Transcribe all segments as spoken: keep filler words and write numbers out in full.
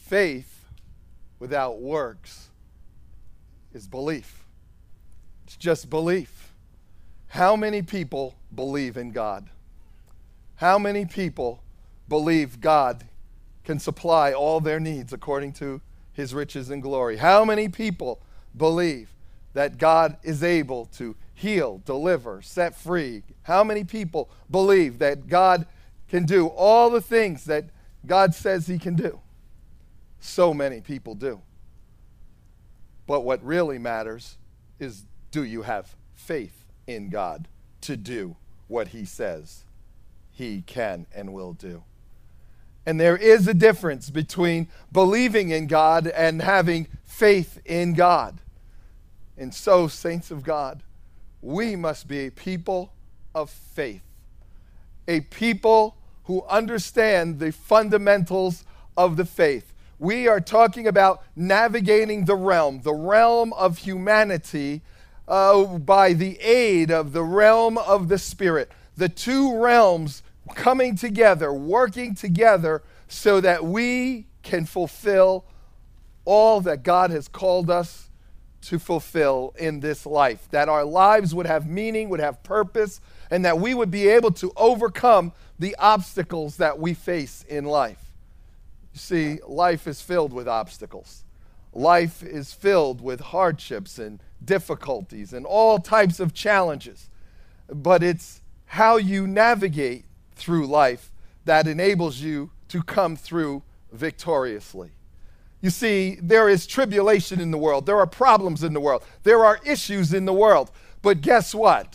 Faith without works is belief. It's just belief. How many people believe in God? How many people believe God can supply all their needs according to his riches and glory? How many people believe that God is able to heal, deliver, set free? How many people believe that God can do all the things that God says he can do? So many people do. But what really matters is, do you have faith in God to do what he says he can and will do? And there is a difference between believing in God and having faith in God. And so, saints of God, we must be a people of faith, a people who understand the fundamentals of the faith. We are talking about navigating the realm, the realm of humanity, uh, by the aid of the realm of the Spirit. The two realms coming together, working together so that we can fulfill all that God has called us to fulfill in this life. That our lives would have meaning, would have purpose, and that we would be able to overcome the obstacles that we face in life. You see, life is filled with obstacles. Life is filled with hardships and difficulties and all types of challenges. But it's how you navigate through life that enables you to come through victoriously. You see, there is tribulation in the world. There are problems in the world. There are issues in the world. But guess what?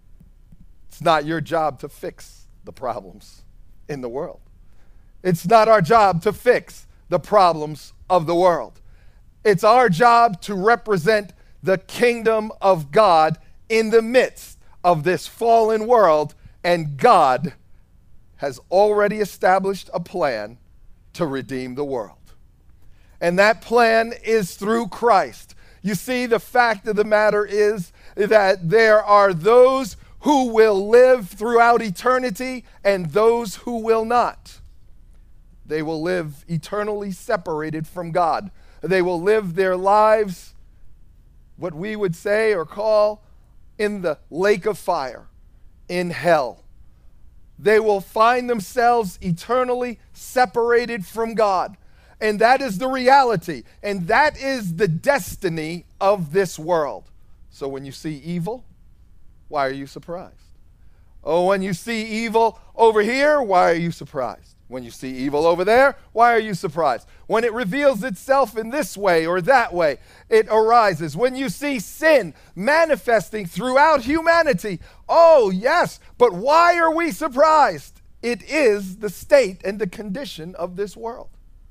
It's not your job to fix the problems in the world. It's not our job to fix the problems of the world. It's our job to represent the kingdom of God in the midst of this fallen world, and God has already established a plan to redeem the world. And that plan is through Christ. You see, the fact of the matter is that there are those who will live throughout eternity and those who will not. They will live eternally separated from God. They will live their lives, what we would say or call, in the lake of fire, in hell. They will find themselves eternally separated from God. And that is the reality. And that is the destiny of this world. So when you see evil, why are you surprised? Oh, when you see evil over here, why are you surprised? When you see evil over there, why are you surprised? When it reveals itself in this way or that way, it arises. When you see sin manifesting throughout humanity, oh yes, but why are we surprised? It is the state and the condition of this world.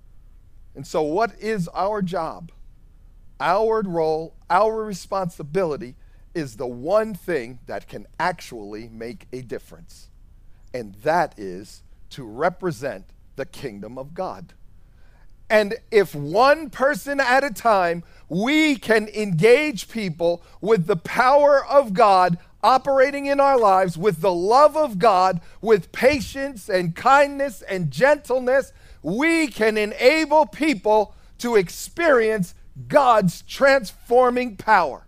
And so what is our job? Our role, our responsibility is the one thing that can actually make a difference. And that is to represent the kingdom of God. And if one person at a time, we can engage people with the power of God operating in our lives, with the love of God, with patience and kindness and gentleness, we can enable people to experience God's transforming power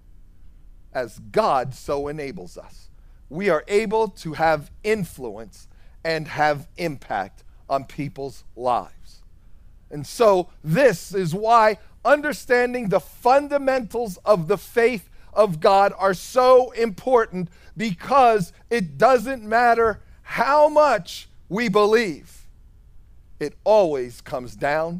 as God so enables us. We are able to have influence and have impact on people's lives. And so this is why understanding the fundamentals of the faith of God are so important, because it doesn't matter how much we believe. It always comes down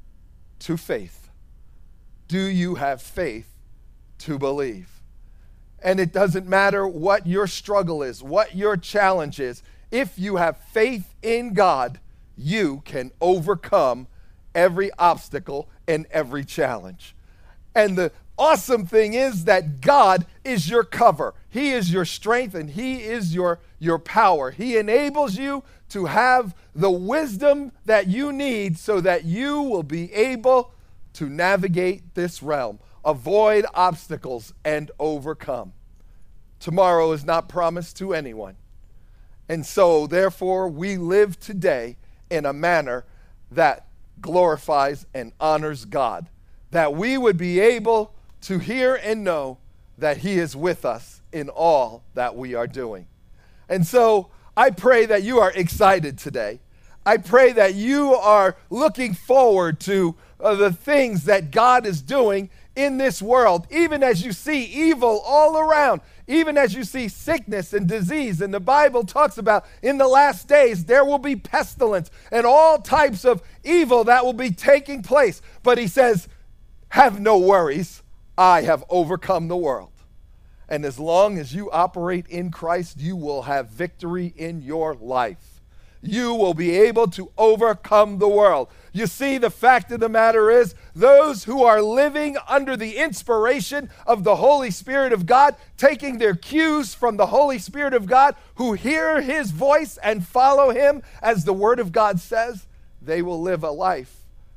to faith. Do you have faith to believe? And it doesn't matter what your struggle is, what your challenge is. If you have faith in God, you can overcome every obstacle and every challenge. And the awesome thing is that God is your cover. He is your strength and He is your, your power. He enables you to have the wisdom that you need so that you will be able to navigate this realm, avoid obstacles, and overcome. Tomorrow is not promised to anyone. And so, therefore, we live today in a manner that glorifies and honors God, that we would be able to hear and know that he is with us in all that we are doing. And so I pray that you are excited today. I pray that you are looking forward to uh, the things that God is doing in this world, even as you see evil all around, even as you see sickness and disease. And the Bible talks about in the last days there will be pestilence and all types of evil that will be taking place. But he says, have no worries, I have overcome the world. And as long as you operate in Christ, you will have victory in your life. You will be able to overcome the world. You see, the fact of the matter is, those who are living under the inspiration of the Holy Spirit of God, taking their cues from the Holy Spirit of God, who hear his voice and follow him, as the Word of God says, they will live a life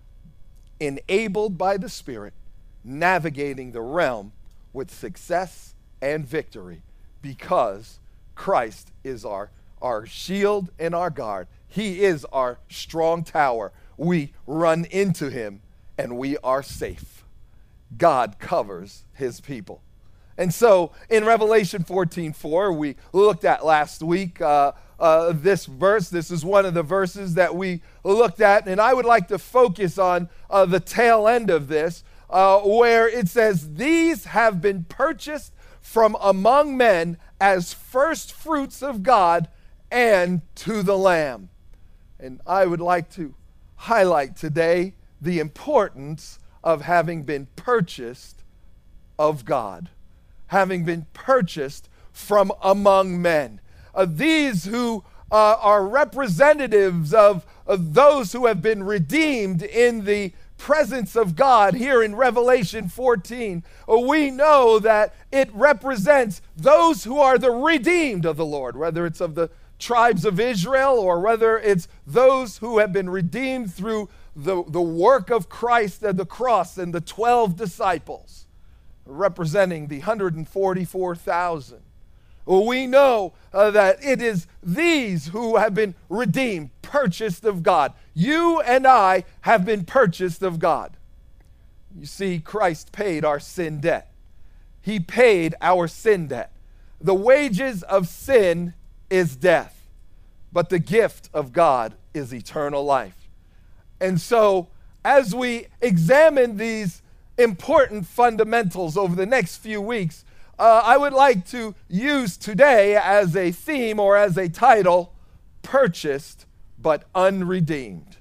enabled by the Spirit, navigating the realm with success and victory, because Christ is our, our shield and our guard. He is our strong tower. We run into him and we are safe. God covers his people. And so in Revelation fourteen four, we looked at last week uh, uh, this verse. This is one of the verses that we looked at, and I would like to focus on uh, the tail end of this, uh, where it says, these have been purchased from among men as first fruits of God and to the Lamb. And I would like to highlight today the importance of having been purchased of God, having been purchased from among men. Uh, these who uh, are representatives of, of those who have been redeemed in the presence of God here in Revelation fourteen, we know that it represents those who are the redeemed of the Lord, whether it's of the tribes of Israel or whether it's those who have been redeemed through the, the work of Christ at the cross and the twelve disciples, representing the one hundred forty-four thousand. Well, we know uh, that it is these who have been redeemed, purchased of God. You and I have been purchased of God. You see, Christ paid our sin debt. He paid our sin debt. The wages of sin is death, but the gift of God is eternal life. And so, as we examine these important fundamentals over the next few weeks, uh, I would like to use today as a theme or as a title, Purchased but Unredeemed.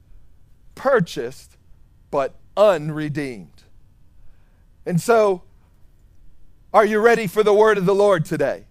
Purchased but unredeemed. And so, are you ready for the word of the Lord today?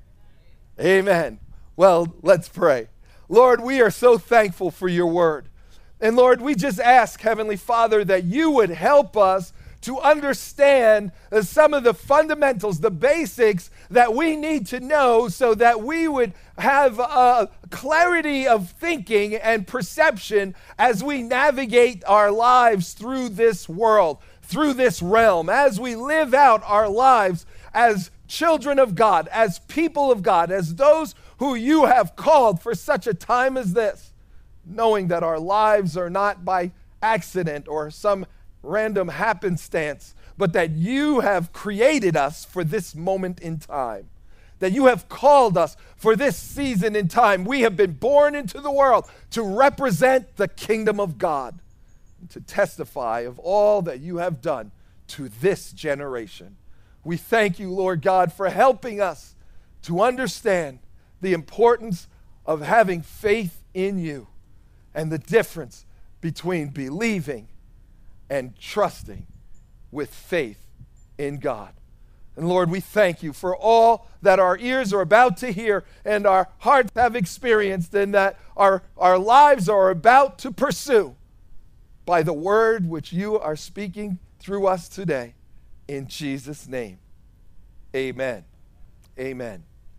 Amen. Well, let's pray. Lord, we are so thankful for your word. And Lord, we just ask, Heavenly Father, that you would help us to understand uh, some of the fundamentals, the basics that we need to know so that we would have a clarity of thinking and perception as we navigate our lives through this world, through this realm, as we live out our lives as children of God, as people of God, as those who you have called for such a time as this, knowing that our lives are not by accident or some random happenstance, but that you have created us for this moment in time, that you have called us for this season in time. We have been born into the world to represent the kingdom of God, and to testify of all that you have done to this generation. We thank you, Lord God, for helping us to understand the importance of having faith in you and the difference between believing and trusting with faith in God. And Lord, we thank you for all that our ears are about to hear and our hearts have experienced and that our, our lives are about to pursue by the word which you are speaking through us today. In Jesus' name, amen. Amen.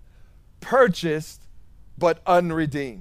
Purchased but unredeemed.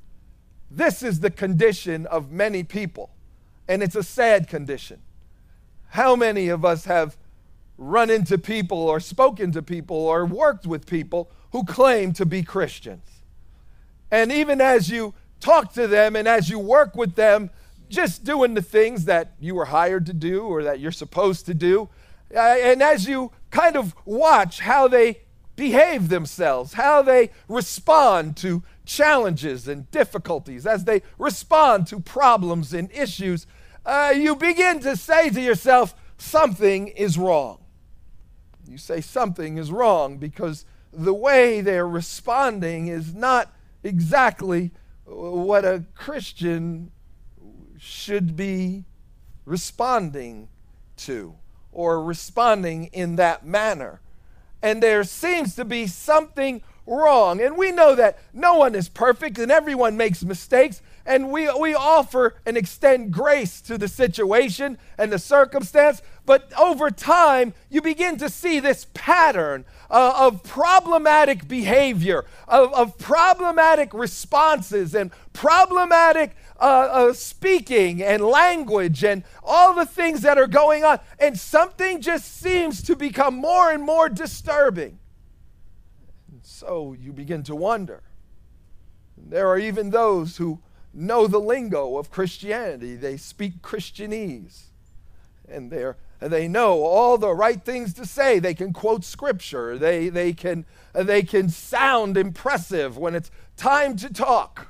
This is the condition of many people, and it's a sad condition. How many of us have run into people or spoken to people or worked with people who claim to be Christians? And even as you talk to them and as you work with them, just doing the things that you were hired to do or that you're supposed to do. Uh, and as you kind of watch how they behave themselves, how they respond to challenges and difficulties, as they respond to problems and issues, uh, you begin to say to yourself, something is wrong. You say something is wrong because the way they're responding is not exactly what a Christian should be responding to or responding in that manner. And there seems to be something wrong. And we know that no one is perfect and everyone makes mistakes. And we, we offer and extend grace to the situation and the circumstance. But over time, you begin to see this pattern uh, of problematic behavior, of, of problematic responses and problematic uh, uh, speaking and language and all the things that are going on. And something just seems to become more and more disturbing. And so you begin to wonder. There are even those who know the lingo of Christianity. They speak Christianese. And they're And they know all the right things to say. They can quote scripture. They, they, can, they can sound impressive when it's time to talk.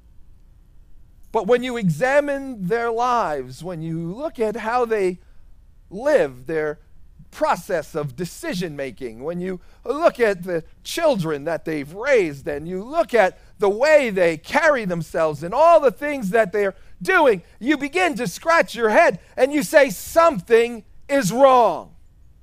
But when you examine their lives, when you look at how they live, their process of decision making, when you look at the children that they've raised, and you look at the way they carry themselves and all the things that they're doing, you begin to scratch your head and you say something is wrong,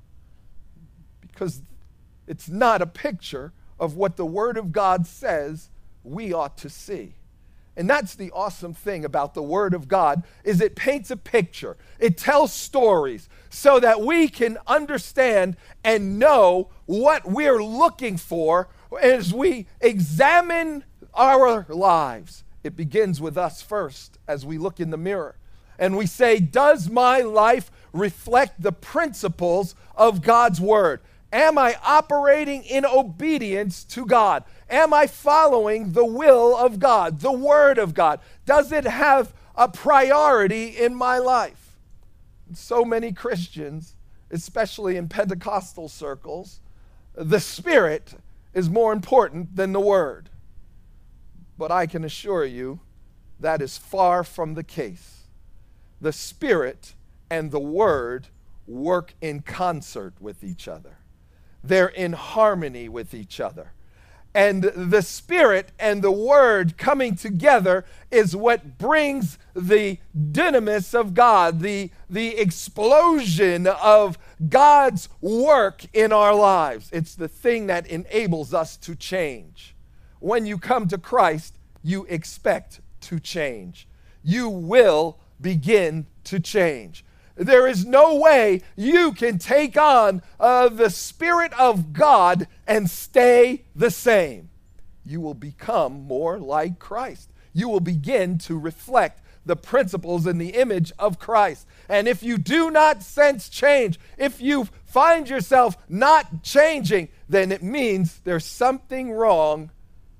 because it's not a picture of what the Word of God says we ought to see. And that's the awesome thing about the Word of God, is it paints a picture. It tells stories so that we can understand and know what we're looking for as we examine our lives. It begins with us first as we look in the mirror. And we say, does my life reflect the principles of God's Word? Am I operating in obedience to God? Am I following the will of God, the Word of God? Does it have a priority in my life? So many Christians, especially in Pentecostal circles, the Spirit is more important than the Word. But I can assure you that is far from the case. The Spirit and the Word work in concert with each other. They're in harmony with each other. And the Spirit and the Word coming together is what brings the dynamis of God, the, the explosion of God's work in our lives. It's the thing that enables us to change. When you come to Christ, you expect to change. You will begin to change. There is no way you can take on uh, the Spirit of God and stay the same. You will become more like Christ. You will begin to reflect the principles and the image of Christ. And if you do not sense change, if you find yourself not changing, then it means there's something wrong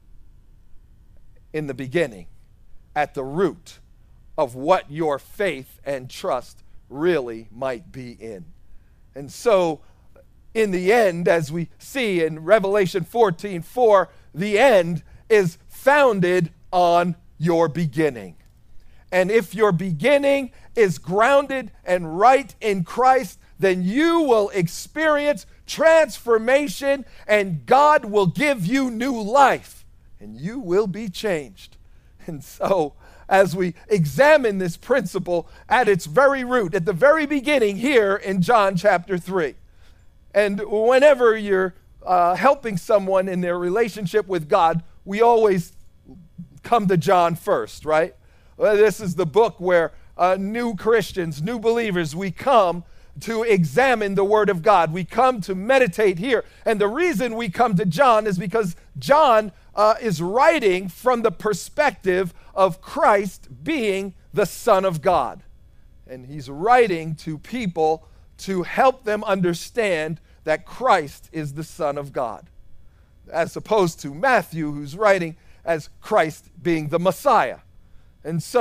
in the beginning, at the root of what your faith and trust really might be in. And so, in the end, as we see in Revelation fourteen four, the end is founded on your beginning. And if your beginning is grounded and right in Christ, then you will experience transformation and God will give you new life and you will be changed. And so, as we examine this principle at its very root, at the very beginning here in John chapter three. And whenever you're uh, helping someone in their relationship with God, we always come to John first, right? Well, this is the book where uh, new Christians, new believers, we come to examine the Word of God. We come to meditate here. And the reason we come to John is because John uh, is writing from the perspective of Christ being the Son of God. And he's writing to people to help them understand that Christ is the Son of God, as opposed to Matthew, who's writing as Christ being the Messiah. And so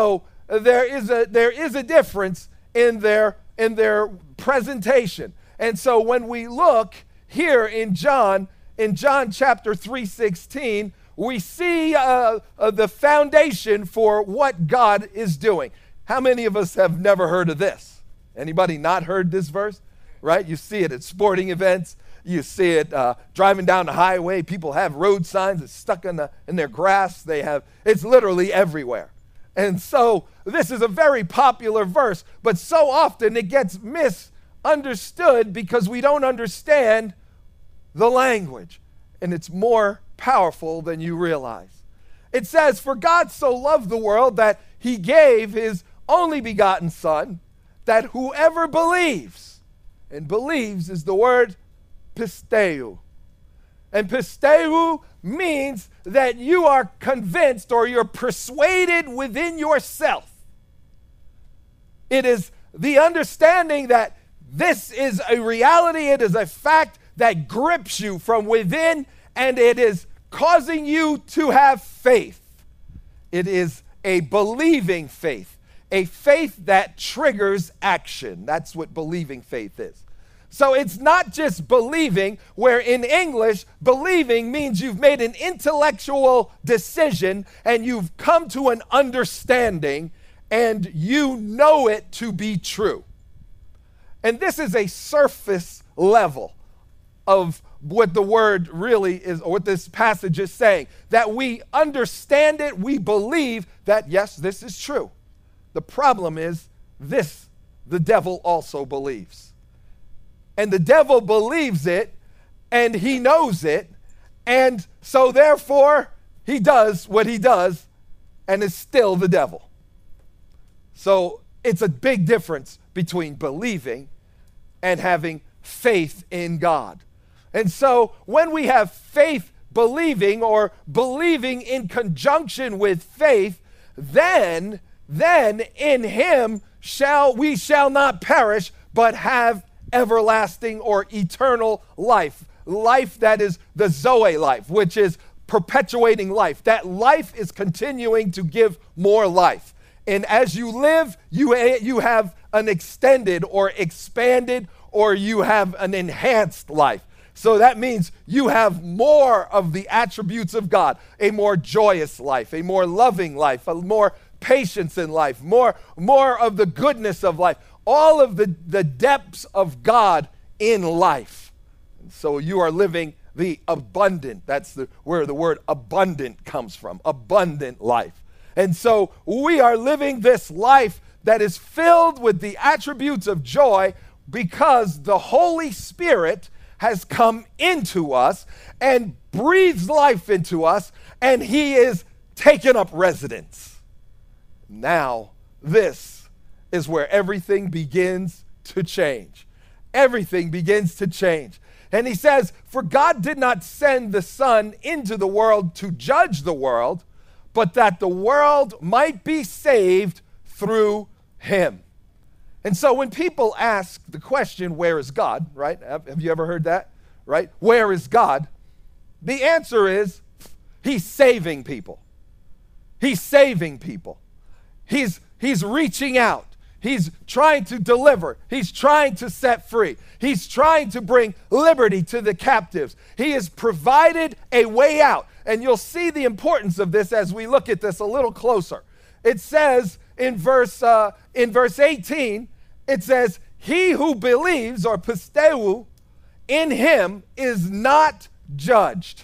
there is a there is a difference in their in their presentation. And so when we look here in John, in John chapter three sixteen, we see uh, uh, the foundation for what God is doing. How many of us have never heard of this? Anybody not heard this verse? Right? You see it at sporting events. You see it uh, driving down the highway. People have road signs that's stuck in, the, in their grass. They have, it's literally everywhere. And so this is a very popular verse, but so often it gets misunderstood because we don't understand the language. And it's more powerful than you realize. It says, "For God so loved the world that he gave his only begotten Son, that whoever believes," and believes is the word pisteu. And pisteu means that you are convinced or you're persuaded within yourself. It is the understanding that this is a reality, it is a fact that grips you from within, and it is causing you to have faith. It is a believing faith, a faith that triggers action. That's what believing faith is. So it's not just believing, where in English, believing means you've made an intellectual decision and you've come to an understanding and you know it to be true. And this is a surface level of what the word really is, or what this passage is saying, that we understand it, we believe that, yes, this is true. The problem is this, the devil also believes. And the devil believes it, and he knows it, and so therefore he does what he does, and is still the devil. So it's a big difference between believing and having faith in God. And so when we have faith believing, or believing in conjunction with faith, then, then in him shall we shall not perish, but have everlasting or eternal life. Life that is the Zoe life, which is perpetuating life. That life is continuing to give more life. And as you live, you, you have an extended or expanded, or you have an enhanced life. So that means you have more of the attributes of God, a more joyous life, a more loving life, a more patience in life, more, more of the goodness of life, all of the, the depths of God in life. And so you are living the abundant, that's the, where the word abundant comes from, abundant life. And so we are living this life that is filled with the attributes of joy because the Holy Spirit has come into us and breathes life into us, and he is taken up residence. Now, this is where everything begins to change. Everything begins to change. And he says, "For God did not send the Son into the world to judge the world, but that the world might be saved through him." And so when people ask the question, where is God, right? Have, have you ever heard that, right? Where is God? The answer is, he's saving people. He's saving people. He's, he's reaching out. He's trying to deliver. He's trying to set free. He's trying to bring liberty to the captives. He has provided a way out. And you'll see the importance of this as we look at this a little closer. It says in verse, uh, in verse eighteen, it says, "He who believes," or pisteu, "in him is not judged.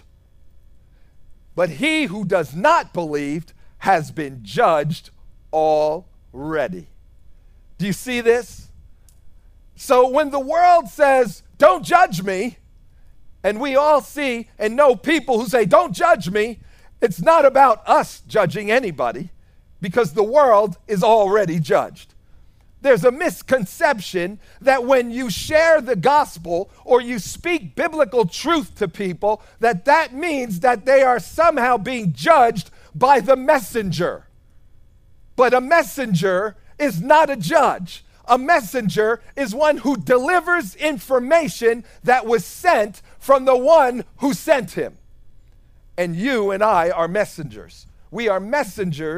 But he who does not believe has been judged already." Do you see this? So when the world says, "Don't judge me," and we all see and know people who say, "Don't judge me," it's not about us judging anybody, because the world is already judged. There's a misconception that when you share the gospel or you speak biblical truth to people, that that means that they are somehow being judged by the messenger. But a messenger is not a judge. A messenger is one who delivers information that was sent from the one who sent him. And you and I are messengers. We are messengers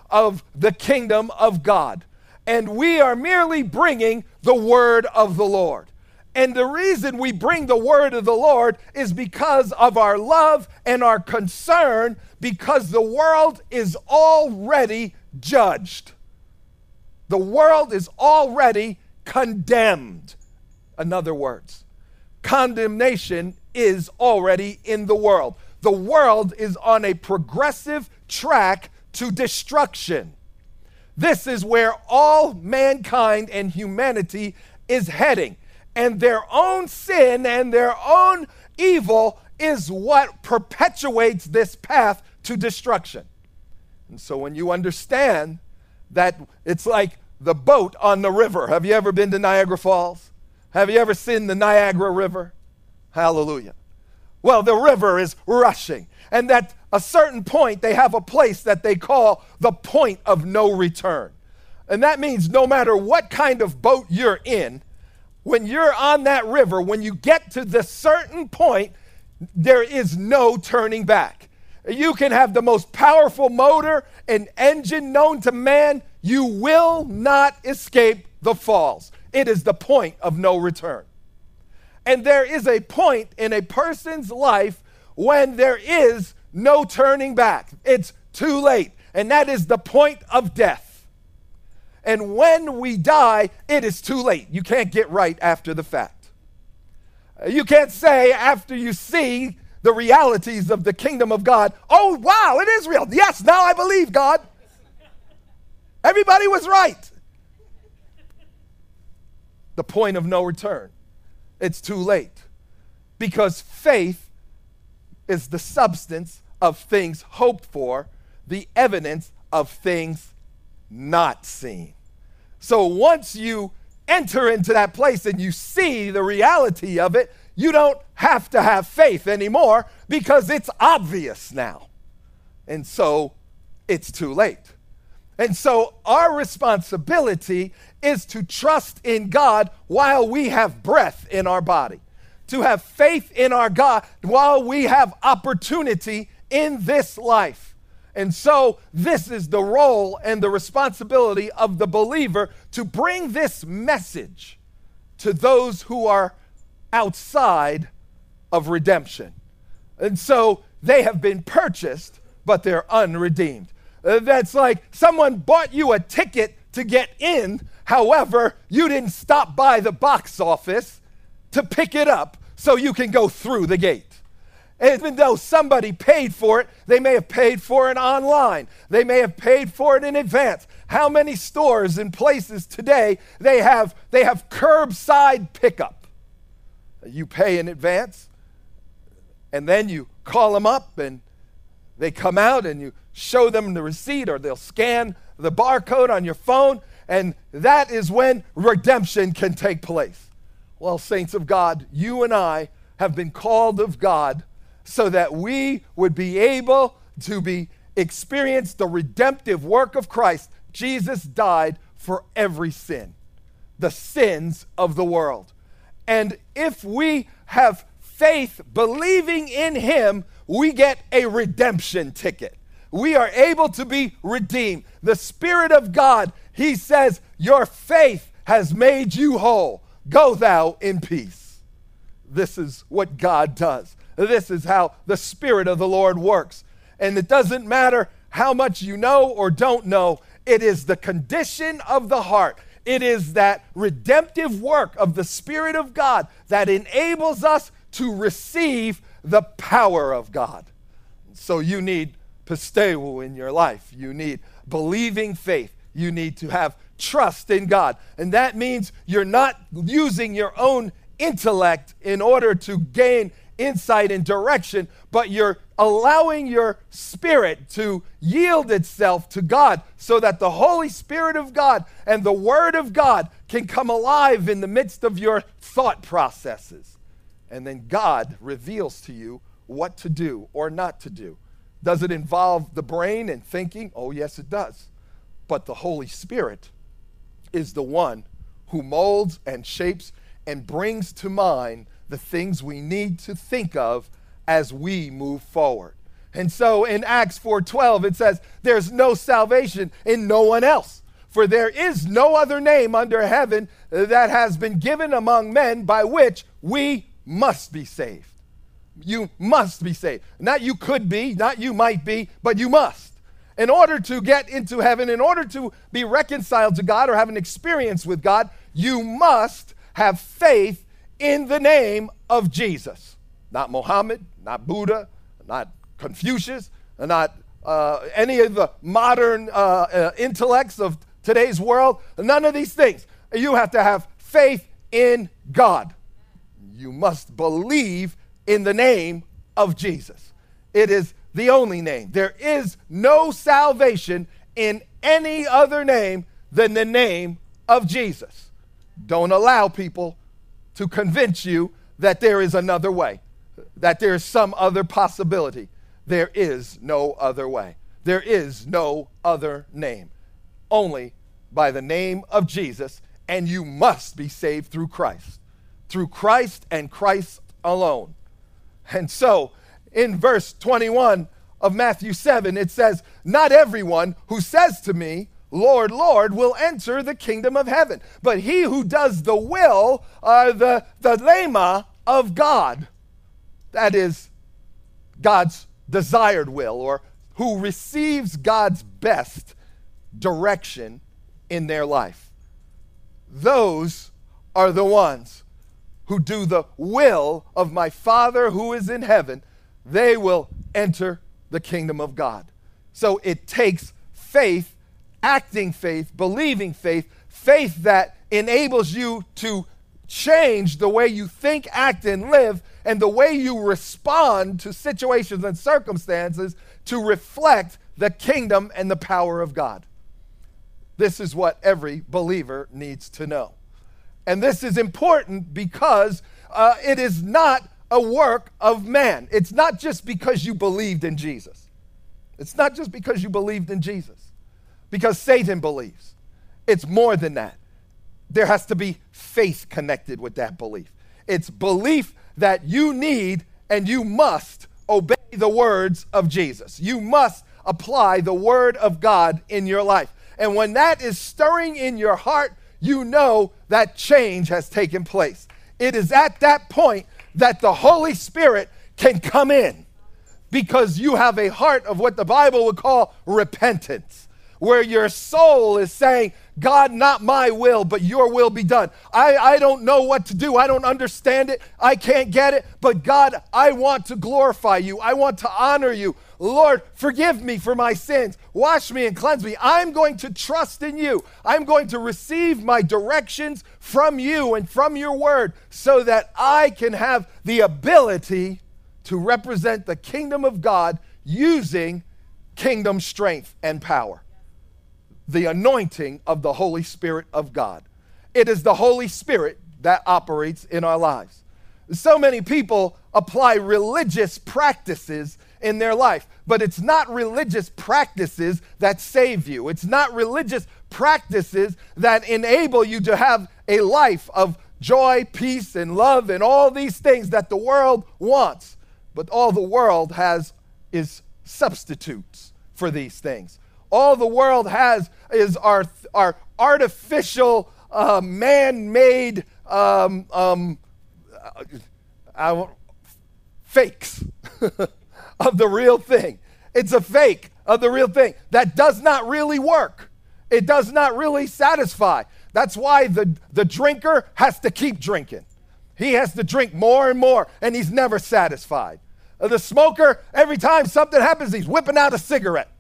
of the kingdom of God. And we are merely bringing the word of the Lord. And the reason we bring the word of the Lord is because of our love and our concern, because the world is already judged. The world is already condemned. In other words, condemnation is already in the world. The world is on a progressive track to destruction. This is where all mankind and humanity is heading. And their own sin and their own evil is what perpetuates this path to destruction. And so when you understand that it's like the boat on the river. Have you ever been to Niagara Falls? Have you ever seen the Niagara River? Hallelujah. Well, the river is rushing. And at a certain point, they have a place that they call the point of no return. And that means no matter what kind of boat you're in, when you're on that river, when you get to the certain point, there is no turning back. You can have the most powerful motor and engine known to man. You will not escape the falls. It is the point of no return. And there is a point in a person's life when there is no turning back. It's too late. And that is the point of death. And when we die, it is too late. You can't get right after the fact. You can't say after you see the realities of the kingdom of God, oh, wow, it is real. Yes, now I believe God. Everybody was right. The point of no return. It's too late. Because faith is the substance of things hoped for, the evidence of things not seen. So once you enter into that place and you see the reality of it, you don't have to have faith anymore because it's obvious now. And so it's too late. And so our responsibility is to trust in God while we have breath in our body, to have faith in our God while we have opportunity in this life. And so this is the role and the responsibility of the believer to bring this message to those who are outside of redemption. And so they have been purchased, but they're unredeemed. Uh, that's like someone bought you a ticket to get in. However, you didn't stop by the box office to pick it up so you can go through the gate. Even though somebody paid for it, they may have paid for it online. They may have paid for it in advance. How many stores and places today, they have, they have curbside pickup? You pay in advance, and then you call them up, and they come out, and you show them the receipt, or they'll scan the barcode on your phone, and that is when redemption can take place. Well, saints of God, you and I have been called of God so that we would be able to be experience the redemptive work of Christ. Jesus died for every sin, the sins of the world. And if we have faith believing in him, we get a redemption ticket. We are able to be redeemed. The Spirit of God, he says, your faith has made you whole. Go thou in peace. This is what God does. This is how the Spirit of the Lord works. And it doesn't matter how much you know or don't know. It is the condition of the heart. It is that redemptive work of the Spirit of God that enables us to receive the power of God. So you need pisteu in your life. You need believing faith. You need to have trust in God. And that means you're not using your own intellect in order to gain insight and direction, but you're allowing your spirit to yield itself to God so that the Holy Spirit of God and the Word of God can come alive in the midst of your thought processes. And then God reveals to you what to do or not to do. Does it involve the brain and thinking? Oh, yes, it does. But the Holy Spirit is the one who molds and shapes and brings to mind the things we need to think of as we move forward. And so in Acts four twelve, it says, there's no salvation in no one else. For there is no other name under heaven that has been given among men by which we must be saved. You must be saved. Not you could be, not you might be, but you must. In order to get into heaven, in order to be reconciled to God or have an experience with God, you must have faith in the name of Jesus. Not Muhammad, not Buddha, not Confucius, not uh, any of the modern uh, uh, intellects of today's world. None of these things. You have to have faith in God. You must believe in the name of Jesus. It is the only name. There is no salvation in any other name than the name of Jesus. Don't allow people to convince you that there is another way, that there is some other possibility. There is no other way. There is no other name. Only by the name of Jesus, and you must be saved through Christ. Through Christ and Christ alone. And so, in verse twenty-one of Matthew seven, it says, not everyone who says to me, Lord, Lord, will enter the kingdom of heaven, but he who does the will, uh, the, the lema of God, that is God's desired will, or who receives God's best direction in their life. Those are the ones who do the will of my Father who is in heaven. They will enter the kingdom of God. So it takes faith, acting faith, believing faith, faith that enables you to change the way you think, act, and live, and the way you respond to situations and circumstances to reflect the kingdom and the power of God. This is what every believer needs to know. And this is important because uh, it is not a work of man. It's not just because you believed in Jesus. It's not just because you believed in Jesus. Because Satan believes. It's more than that. There has to be faith connected with that belief. It's belief that you need and you must obey the words of Jesus. You must apply the word of God in your life. And when that is stirring in your heart, you know that change has taken place. It is at that point that the Holy Spirit can come in, because you have a heart of what the Bible would call repentance, where your soul is saying, God, not my will, but your will be done. I, I don't know what to do. I don't understand it. I can't get it. But God, I want to glorify you. I want to honor you. Lord, forgive me for my sins. Wash me and cleanse me. I'm going to trust in you. I'm going to receive my directions from you and from your word so that I can have the ability to represent the kingdom of God using kingdom strength and power. The anointing of the Holy Spirit of God. It is the Holy Spirit that operates in our lives. So many people apply religious practices in their life, but it's not religious practices that save you. It's not religious practices that enable you to have a life of joy, peace, and love, and all these things that the world wants. But all the world has is substitutes for these things. All the world has is our, our artificial, uh, man-made um, um, uh, fakes of the real thing. It's a fake of the real thing that does not really work. It does not really satisfy. That's why the, the drinker has to keep drinking. He has to drink more and more, and he's never satisfied. Uh, the smoker, every time something happens, he's whipping out a cigarette.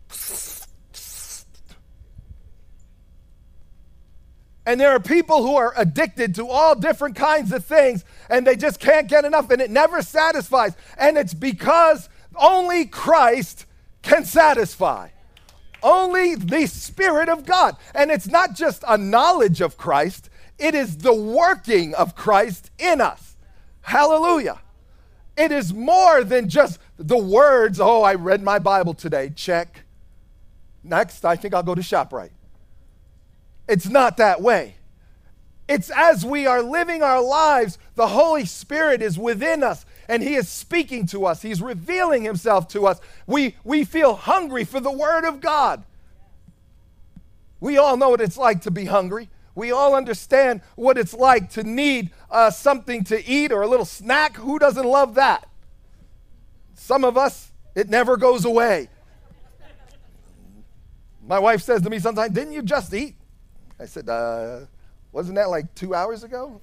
And there are people who are addicted to all different kinds of things, and they just can't get enough, and it never satisfies. And it's because only Christ can satisfy. Only the Spirit of God. And it's not just a knowledge of Christ, it is the working of Christ in us. Hallelujah. It is more than just the words, oh, I read my Bible today, check. Next, I think I'll go to ShopRite. It's not that way. It's as we are living our lives, the Holy Spirit is within us, and he is speaking to us. He's revealing himself to us. We, we feel hungry for the word of God. We all know what it's like to be hungry. We all understand what it's like to need uh, something to eat or a little snack. Who doesn't love that? Some of us, it never goes away. My wife says to me sometimes, didn't you just eat? I said, uh, wasn't that like two hours ago?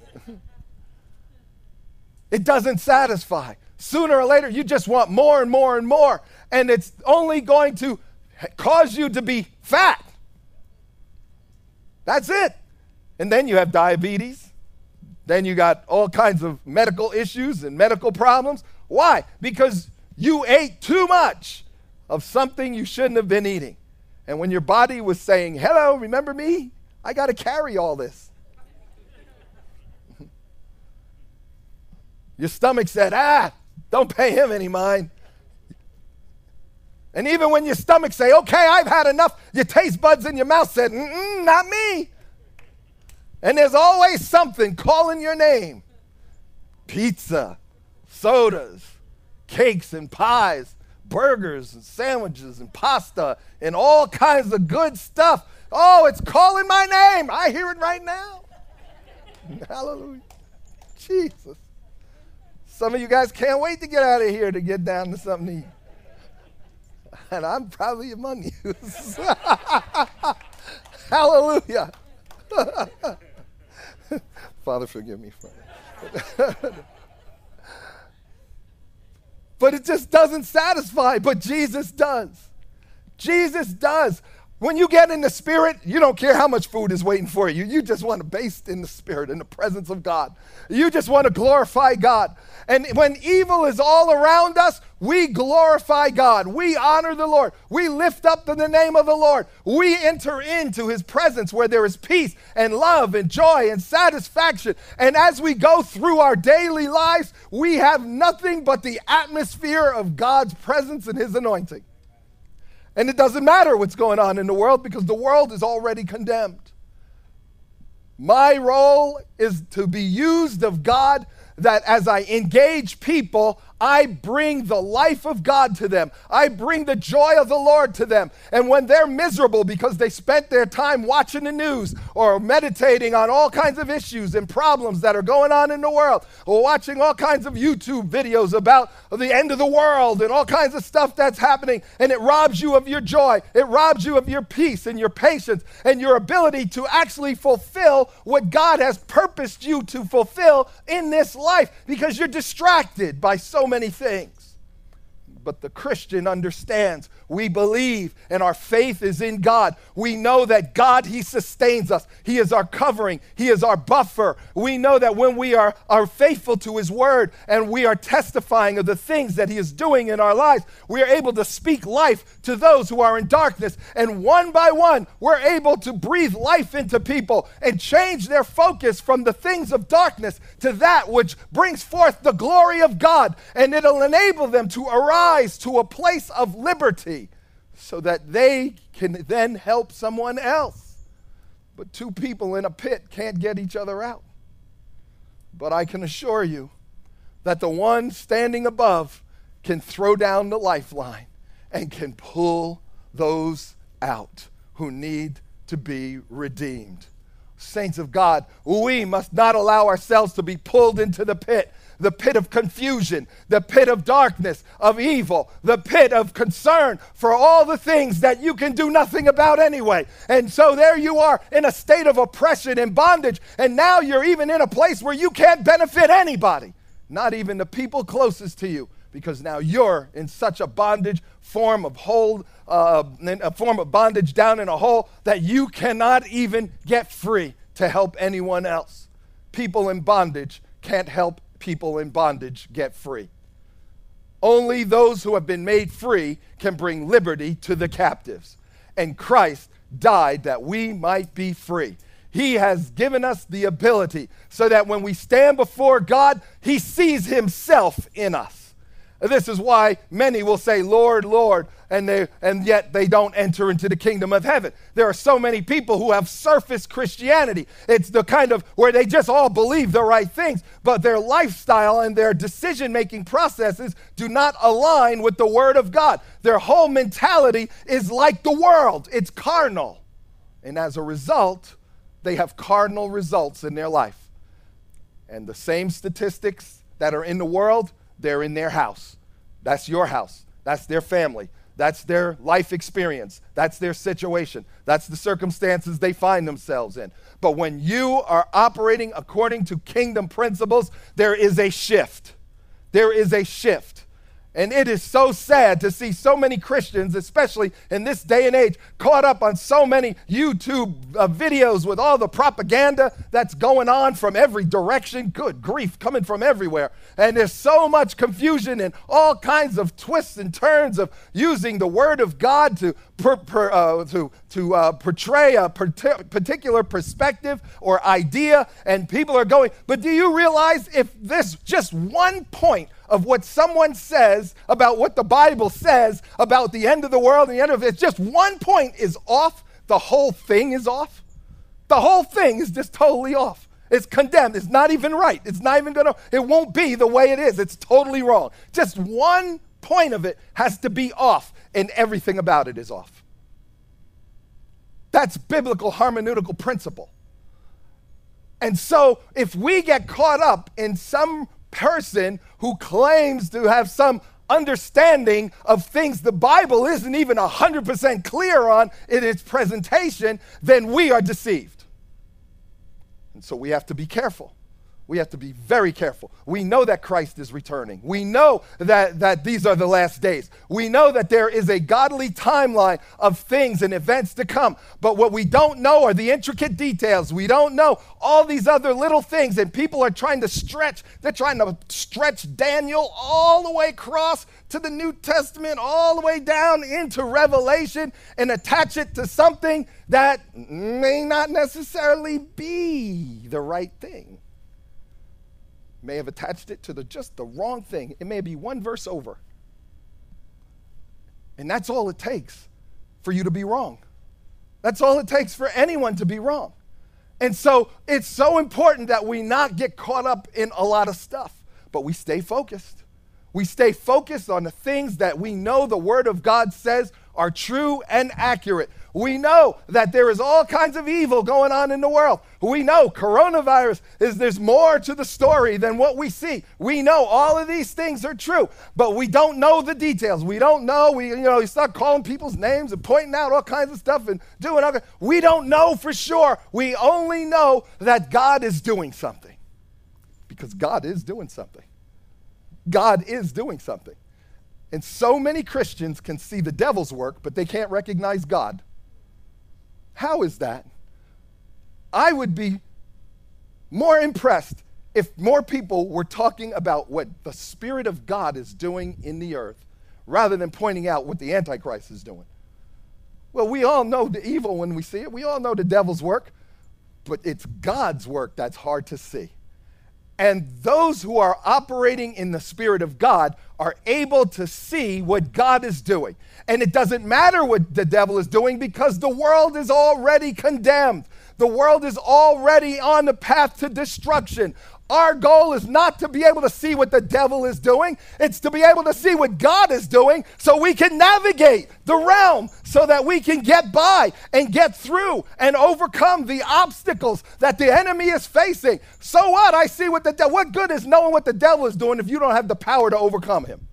It doesn't satisfy. Sooner or later, you just want more and more and more, and it's only going to cause you to be fat. That's it. And then you have diabetes. Then you got all kinds of medical issues and medical problems. Why? Because you ate too much of something you shouldn't have been eating. And when your body was saying, hello, remember me? I got to carry all this. Your stomach said, ah, don't pay him any mind. And even when your stomach say, okay, I've had enough, your taste buds in your mouth said, mm-mm, not me. And there's always something calling your name. Pizza, sodas, cakes and pies, burgers and sandwiches and pasta and all kinds of good stuff. Oh, it's calling my name. I hear it right now. Hallelujah. Jesus. Some of you guys can't wait to get out of here to get down to something to eat. And I'm probably among you. Hallelujah. Father, forgive me for it. But it just doesn't satisfy, but Jesus does. Jesus does. When you get in the Spirit, you don't care how much food is waiting for you. You just want to baste in the Spirit, in the presence of God. You just want to glorify God. And when evil is all around us, we glorify God. We honor the Lord. We lift up the name of the Lord. We enter into his presence where there is peace and love and joy and satisfaction. And as we go through our daily lives, we have nothing but the atmosphere of God's presence and his anointing. And it doesn't matter what's going on in the world because the world is already condemned. My role is to be used of God, that as I engage people, I bring the life of God to them. I bring the joy of the Lord to them. And when they're miserable because they spent their time watching the news or meditating on all kinds of issues and problems that are going on in the world, or watching all kinds of YouTube videos about the end of the world and all kinds of stuff that's happening, and it robs you of your joy, it robs you of your peace and your patience and your ability to actually fulfill what God has purposed you to fulfill in this life, because you're distracted by so many things. But the Christian understands. We believe and our faith is in God. We know that God, he sustains us. He is our covering. He is our buffer. We know that when we are, are faithful to his word and we are testifying of the things that he is doing in our lives, we are able to speak life to those who are in darkness. And one by one, we're able to breathe life into people and change their focus from the things of darkness to that which brings forth the glory of God. And it'll enable them to arise to a place of liberty so that they can then help someone else. But two people in a pit can't get each other out. But I can assure you that the one standing above can throw down the lifeline and can pull those out who need to be redeemed. Saints of God, we must not allow ourselves to be pulled into the pit. The pit of confusion, the pit of darkness, of evil, the pit of concern for all the things that you can do nothing about anyway. And so there you are in a state of oppression and bondage, and now you're even in a place where you can't benefit anybody, not even the people closest to you, because now you're in such a bondage form of hold, uh, a form of bondage down in a hole that you cannot even get free to help anyone else. People in bondage can't help people in bondage get free. Only those who have been made free can bring liberty to the captives. And Christ died that we might be free. He has given us the ability so that when we stand before God, he sees himself in us. This is why many will say, Lord, Lord, and they and yet they don't enter into the kingdom of heaven. There are so many people who have surface Christianity. It's the kind of where they just all believe the right things, but their lifestyle and their decision-making processes do not align with the Word of God. Their whole mentality is like the world. It's carnal. And as a result, they have cardinal results in their life. And the same statistics that are in the world, they're in their house. That's your house. That's their family. That's their life experience. That's their situation. That's the circumstances they find themselves in. But when you are operating according to kingdom principles, there is a shift. There is a shift. And it is so sad to see so many Christians, especially in this day and age, caught up on so many YouTube uh, videos with all the propaganda that's going on from every direction. Good grief, coming from everywhere. And there's so much confusion and all kinds of twists and turns of using the Word of God to per, per, uh, to, to uh, portray a particular perspective or idea. And people are going, but do you realize if this just one point of what someone says about what the Bible says about the end of the world and the end of it, just one point is off, the whole thing is off? The whole thing is just totally off. It's condemned. It's not even right. It's not even going to, it won't be the way it is. It's totally wrong. Just one point of it has to be off, and everything about it is off. That's biblical hermeneutical principle. And so if we get caught up in some person who claims to have some understanding of things the Bible isn't even one hundred percent clear on in its presentation, then we are deceived. And so we have to be careful. We have to be very careful. We know that Christ is returning. We know that, that these are the last days. We know that there is a godly timeline of things and events to come. But what we don't know are the intricate details. We don't know all these other little things. And people are trying to stretch. They're trying to stretch Daniel all the way across to the New Testament, all the way down into Revelation, and attach it to something that may not necessarily be the right thing. May have attached it to the just the wrong thing. It may be one verse over. And that's all it takes for you to be wrong. That's all it takes for anyone to be wrong. And so it's so important that we not get caught up in a lot of stuff, but we stay focused. We stay focused on the things that we know the Word of God says are true and accurate. We know that there is all kinds of evil going on in the world. We know coronavirus is there's more to the story than what we see. We know all of these things are true, but we don't know the details. We don't know. We you know you start calling people's names and pointing out all kinds of stuff and doing all kinds. We don't know for sure. We only know that God is doing something, because God is doing something. God is doing something. And so many Christians can see the devil's work, but they can't recognize God. How is that? I would be more impressed if more people were talking about what the Spirit of God is doing in the earth rather than pointing out what the Antichrist is doing. Well, we all know the evil when we see it. We all know the devil's work, but it's God's work that's hard to see. And those who are operating in the Spirit of God are able to see what God is doing. And it doesn't matter what the devil is doing, because the world is already condemned. The world is already on the path to destruction. Our goal is not to be able to see what the devil is doing. It's to be able to see what God is doing so we can navigate the realm, so that we can get by and get through and overcome the obstacles that the enemy is facing. So what? I see what the devil, what good is knowing what the devil is doing if you don't have the power to overcome him?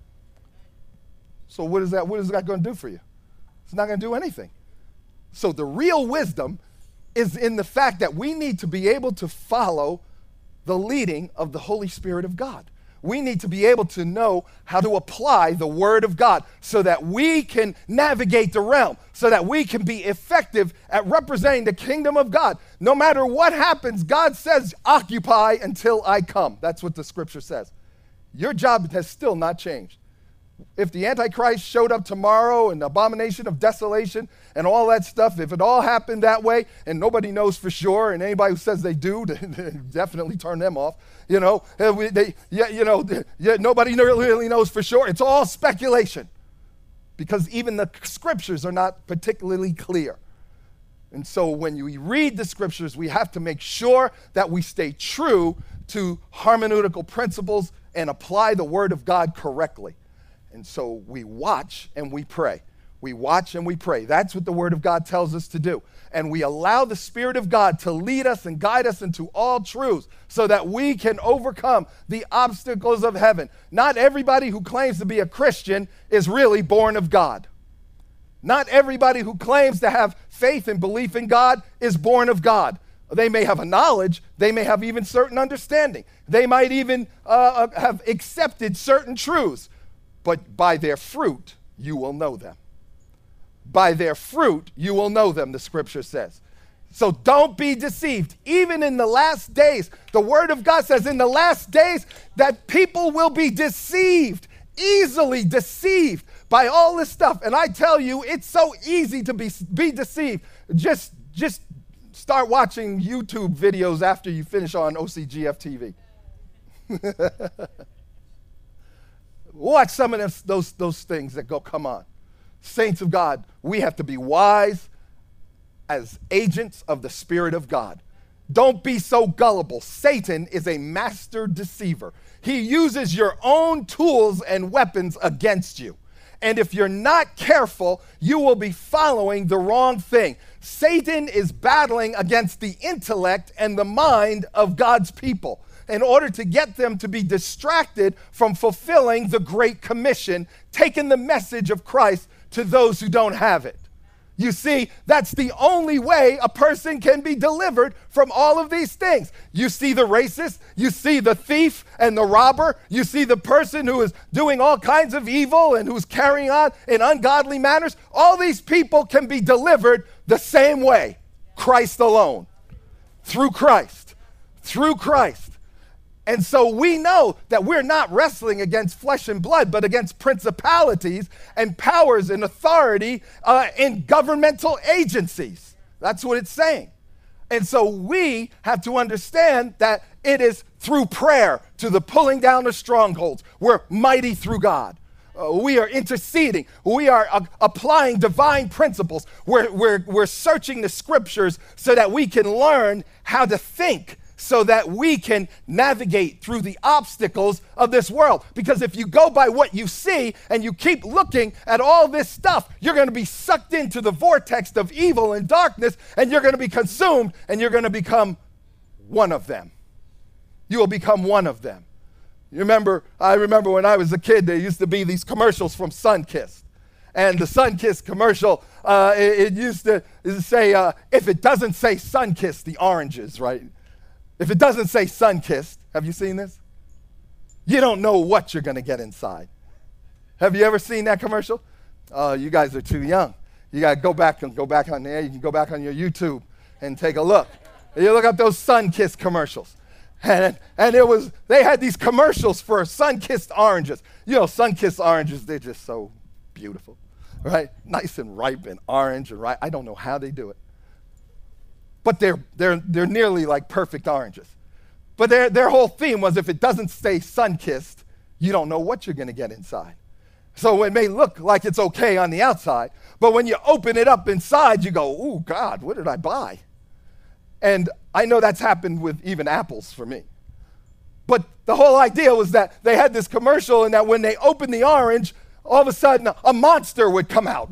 So what is that, what is that going to do for you? It's not going to do anything. So the real wisdom is in the fact that we need to be able to follow the leading of the Holy Spirit of God. We need to be able to know how to apply the Word of God so that we can navigate the realm, so that we can be effective at representing the kingdom of God. No matter what happens, God says, occupy until I come. That's what the scripture says. Your job has still not changed. If the Antichrist showed up tomorrow and the abomination of desolation and all that stuff, if it all happened that way and nobody knows for sure, and anybody who says they do, definitely turn them off. You know, they, yeah, you know, yeah, nobody really knows for sure. It's all speculation. because even the scriptures are not particularly clear. And so when we read the scriptures, we have to make sure that we stay true to hermeneutical principles and apply the word of God correctly. And so we watch and we pray. We watch and we pray. That's what the word of God tells us to do. And we allow the Spirit of God to lead us and guide us into all truths so that we can overcome the obstacles of heaven. Not everybody who claims to be a Christian is really born of God. Not everybody who claims to have faith and belief in God is born of God. They may have a knowledge. They may have even certain understanding. They might even uh, have accepted certain truths. But by their fruit, you will know them. By their fruit, you will know them, the scripture says. So don't be deceived. Even in the last days, the word of God says in the last days that people will be deceived, easily deceived by all this stuff. And I tell you, it's so easy to be, be deceived. Just, just start watching YouTube videos after you finish on O C G F T V. Watch some of them, those, those things that go, come on. Saints of God, we have to be wise as agents of the Spirit of God. Don't be so gullible. Satan is a master deceiver. He uses your own tools and weapons against you. And if you're not careful, you will be following the wrong thing. Satan is battling against the intellect and the mind of God's people in order to get them to be distracted from fulfilling the Great Commission, taking the message of Christ to those who don't have it. You see, that's the only way a person can be delivered from all of these things. You see the racist, you see the thief and the robber, you see the person who is doing all kinds of evil and who's carrying on in ungodly manners. All these people can be delivered the same way, Christ alone, through Christ, through Christ. And so we know that we're not wrestling against flesh and blood, but against principalities and powers and authority uh, in governmental agencies. That's what it's saying. And so we have to understand that it is through prayer to the pulling down of strongholds. We're mighty through God. Uh, we are interceding. We are uh, applying divine principles. We're, we're, we're searching the scriptures so that we can learn how to think, so that we can navigate through the obstacles of this world. Because if you go by what you see and you keep looking at all this stuff, you're going to be sucked into the vortex of evil and darkness, and you're going to be consumed, and you're going to become one of them. You will become one of them. You remember, I remember when I was a kid, there used to be these commercials from Sunkist. And the Sunkist commercial, uh, it, it used to say, uh, if it doesn't say Sunkist, the oranges, right? If it doesn't say Sunkist, have you seen this? You don't know what you're going to get inside. Have you ever seen that commercial? Oh, you guys are too young. You got to go back and go back on there. You can go back on your YouTube and take a look. And you look up those Sunkist commercials. And, and it was, they had these commercials for Sunkist oranges. You know, Sunkist oranges, they're just so beautiful, right? Nice and ripe and orange and ripe. I don't know how they do it. But they're, they're, they're nearly like perfect oranges. But their, their whole theme was if it doesn't say sun-kissed, you don't know what you're going to get inside. So it may look like it's okay on the outside, but when you open it up inside, you go, oh, God, what did I buy? And I know that's happened with even apples for me. But the whole idea was that they had this commercial and that when they opened the orange, all of a sudden, a monster would come out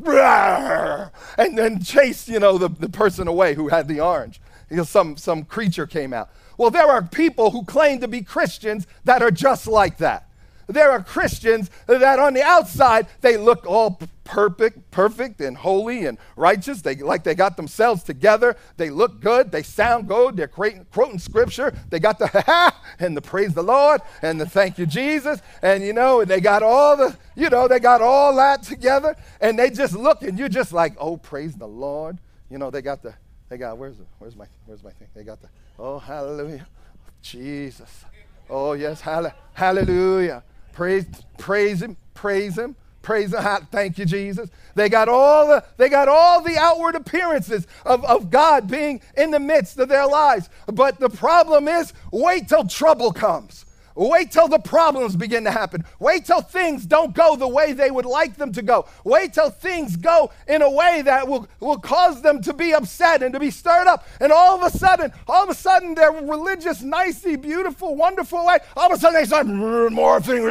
and then chase, you know, the, the person away who had the orange. You know, some, some creature came out. Well, there are people who claim to be Christians that are just like that. There are Christians that on the outside, they look all perfect, perfect and holy and righteous. They like they got themselves together. They look good. They sound good. They're quoting, quoting scripture. They got the ha-ha and the praise the Lord and the thank you, Jesus. And, you know, and they got all the, you know, they got all that together. And they just look and you're just like, oh, praise the Lord. You know, they got the, they got, where's the, where's my, where's my thing? They got the, oh, hallelujah. Jesus. Oh, yes, hallelujah. Praise, praise him, praise him, praise him. Thank you, Jesus. They got all the, they got all the outward appearances of, of God being in the midst of their lives. But the problem is, wait till trouble comes. Wait till the problems begin to happen. Wait till things don't go the way they would like them to go. Wait till things go in a way that will, will cause them to be upset and to be stirred up. And all of a sudden, all of a sudden, their religious, nicey, beautiful, wonderful way, all of a sudden they start more things.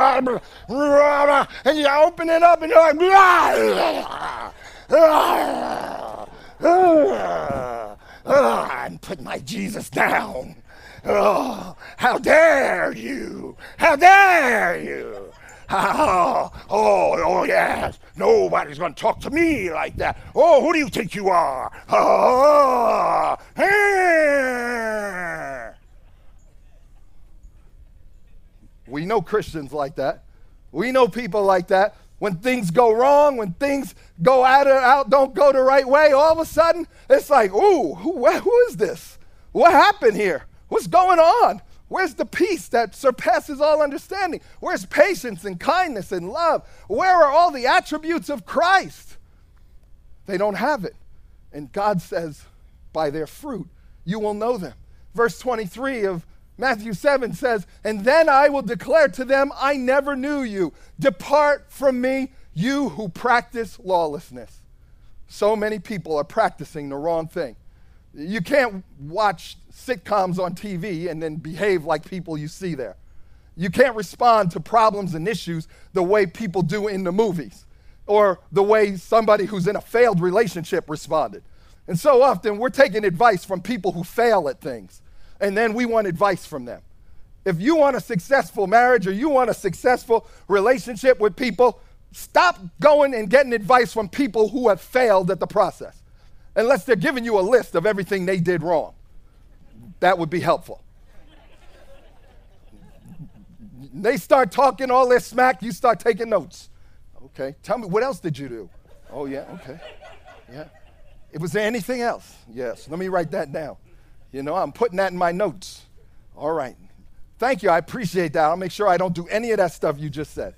And you open it up and you're like, and put my Jesus down. Oh, how dare you? How dare you? Oh, oh, oh, yes. Nobody's going to talk to me like that. Oh, who do you think you are? Oh, eh. We know Christians like that. We know people like that. When things go wrong, when things go out, out, don't go the right way, all of a sudden, it's like, ooh, who, who is this? What happened here? What's going on? Where's the peace that surpasses all understanding? Where's patience and kindness and love? Where are all the attributes of Christ? They don't have it. And God says, by their fruit, you will know them. Verse twenty-three of Matthew seven says, and then I will declare to them, I never knew you. Depart from me, you who practice lawlessness. So many people are practicing the wrong thing. You can't watch sitcoms on T V and then behave like people you see there. You can't respond to problems and issues the way people do in the movies or the way somebody who's in a failed relationship responded. And so often we're taking advice from people who fail at things, and then we want advice from them. If you want a successful marriage or you want a successful relationship with people, stop going and getting advice from people who have failed at the process, unless they're giving you a list of everything they did wrong. That would be helpful. They start talking all their smack, you start taking notes. Okay, tell me, what else did you do? Oh, yeah, okay, yeah. Was there anything else? Yes, let me write that down. You know, I'm putting that in my notes. All right, thank you, I appreciate that. I'll make sure I don't do any of that stuff you just said.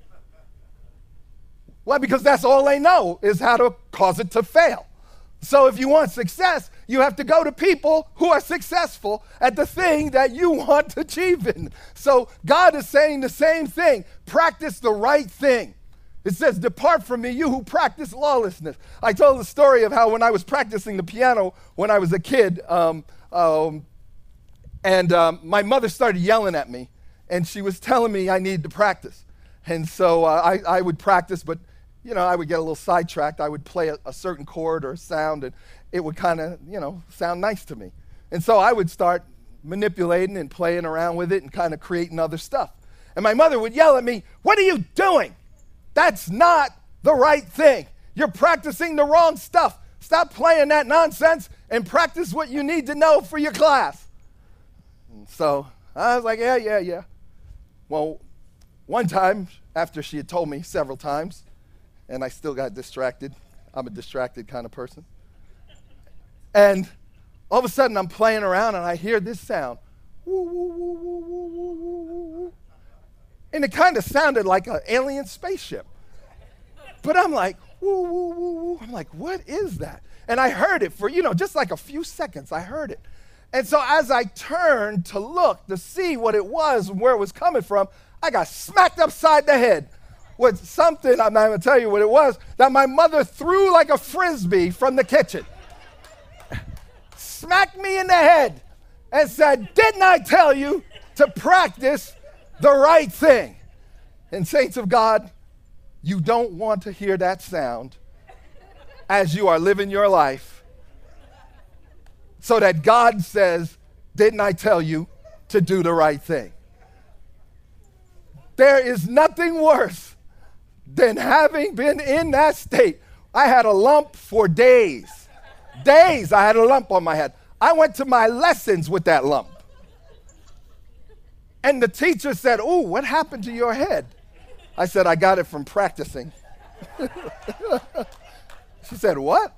Why? Because that's all they know is how to cause it to fail. So if you want success, you have to go to people who are successful at the thing that you want to achieve in. So God is saying the same thing. Practice the right thing. It says, depart from me, you who practice lawlessness. I told the story of how when I was practicing the piano when I was a kid, um, um, and um, my mother started yelling at me, and she was telling me I needed to practice. And so uh, I, I would practice, but you know, I would get a little sidetracked. I would play a, a certain chord or a sound, and it would kind of, you know, sound nice to me. And so I would start manipulating and playing around with it and kind of creating other stuff. And my mother would yell at me, what are you doing? That's not the right thing. You're practicing the wrong stuff. Stop playing that nonsense and practice what you need to know for your class. And so I was like, yeah, yeah, yeah. Well, one time, after she had told me several times, and I still got distracted. I'm a distracted kind of person. And all of a sudden, I'm playing around, and I hear this sound. Woo, woo, woo, woo, woo, woo, woo, woo. And it kind of sounded like an alien spaceship. But I'm like, woo, woo, woo, woo. I'm like, what is that? And I heard it for, you know, just like a few seconds, I heard it. And so as I turned to look to see what it was and where it was coming from, I got smacked upside the head with something, I'm not going to tell you what it was, that my mother threw like a Frisbee from the kitchen. Smacked me in the head and said, didn't I tell you to practice the right thing? And saints of God, you don't want to hear that sound as you are living your life, so that God says, didn't I tell you to do the right thing? There is nothing worse than having been in that state. I had a lump for days. Days I had a lump on my head. I went to my lessons with that lump. And the teacher said, "Ooh, what happened to your head?" I said, "I got it from practicing." She said, "What?"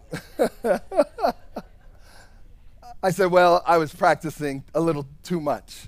I said, "Well, I was practicing a little too much."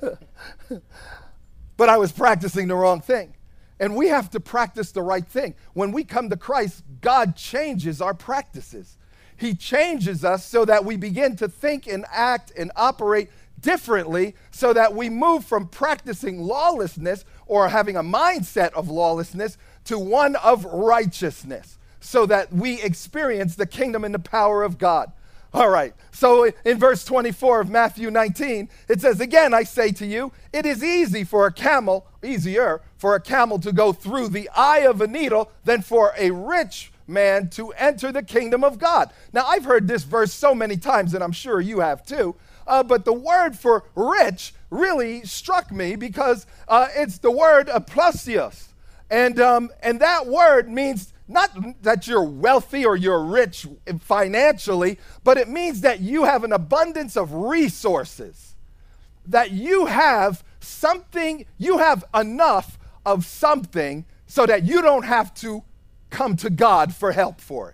But I was practicing the wrong thing. And we have to practice the right thing. When we come to Christ, God changes our practices. He changes us so that we begin to think and act and operate differently so that we move from practicing lawlessness or having a mindset of lawlessness to one of righteousness, so that we experience the kingdom and the power of God. All right, so in verse twenty-four of Matthew nineteen, it says, again, I say to you, it is easy for a camel, easier for a camel to go through the eye of a needle than for a rich man to enter the kingdom of God. Now, I've heard this verse so many times, and I'm sure you have too, uh, but the word for rich really struck me because uh, it's the word aplasios. And, um, and that word means not that you're wealthy or you're rich financially, but it means that you have an abundance of resources, that you have something, you have enough of something so that you don't have to come to God for help for it.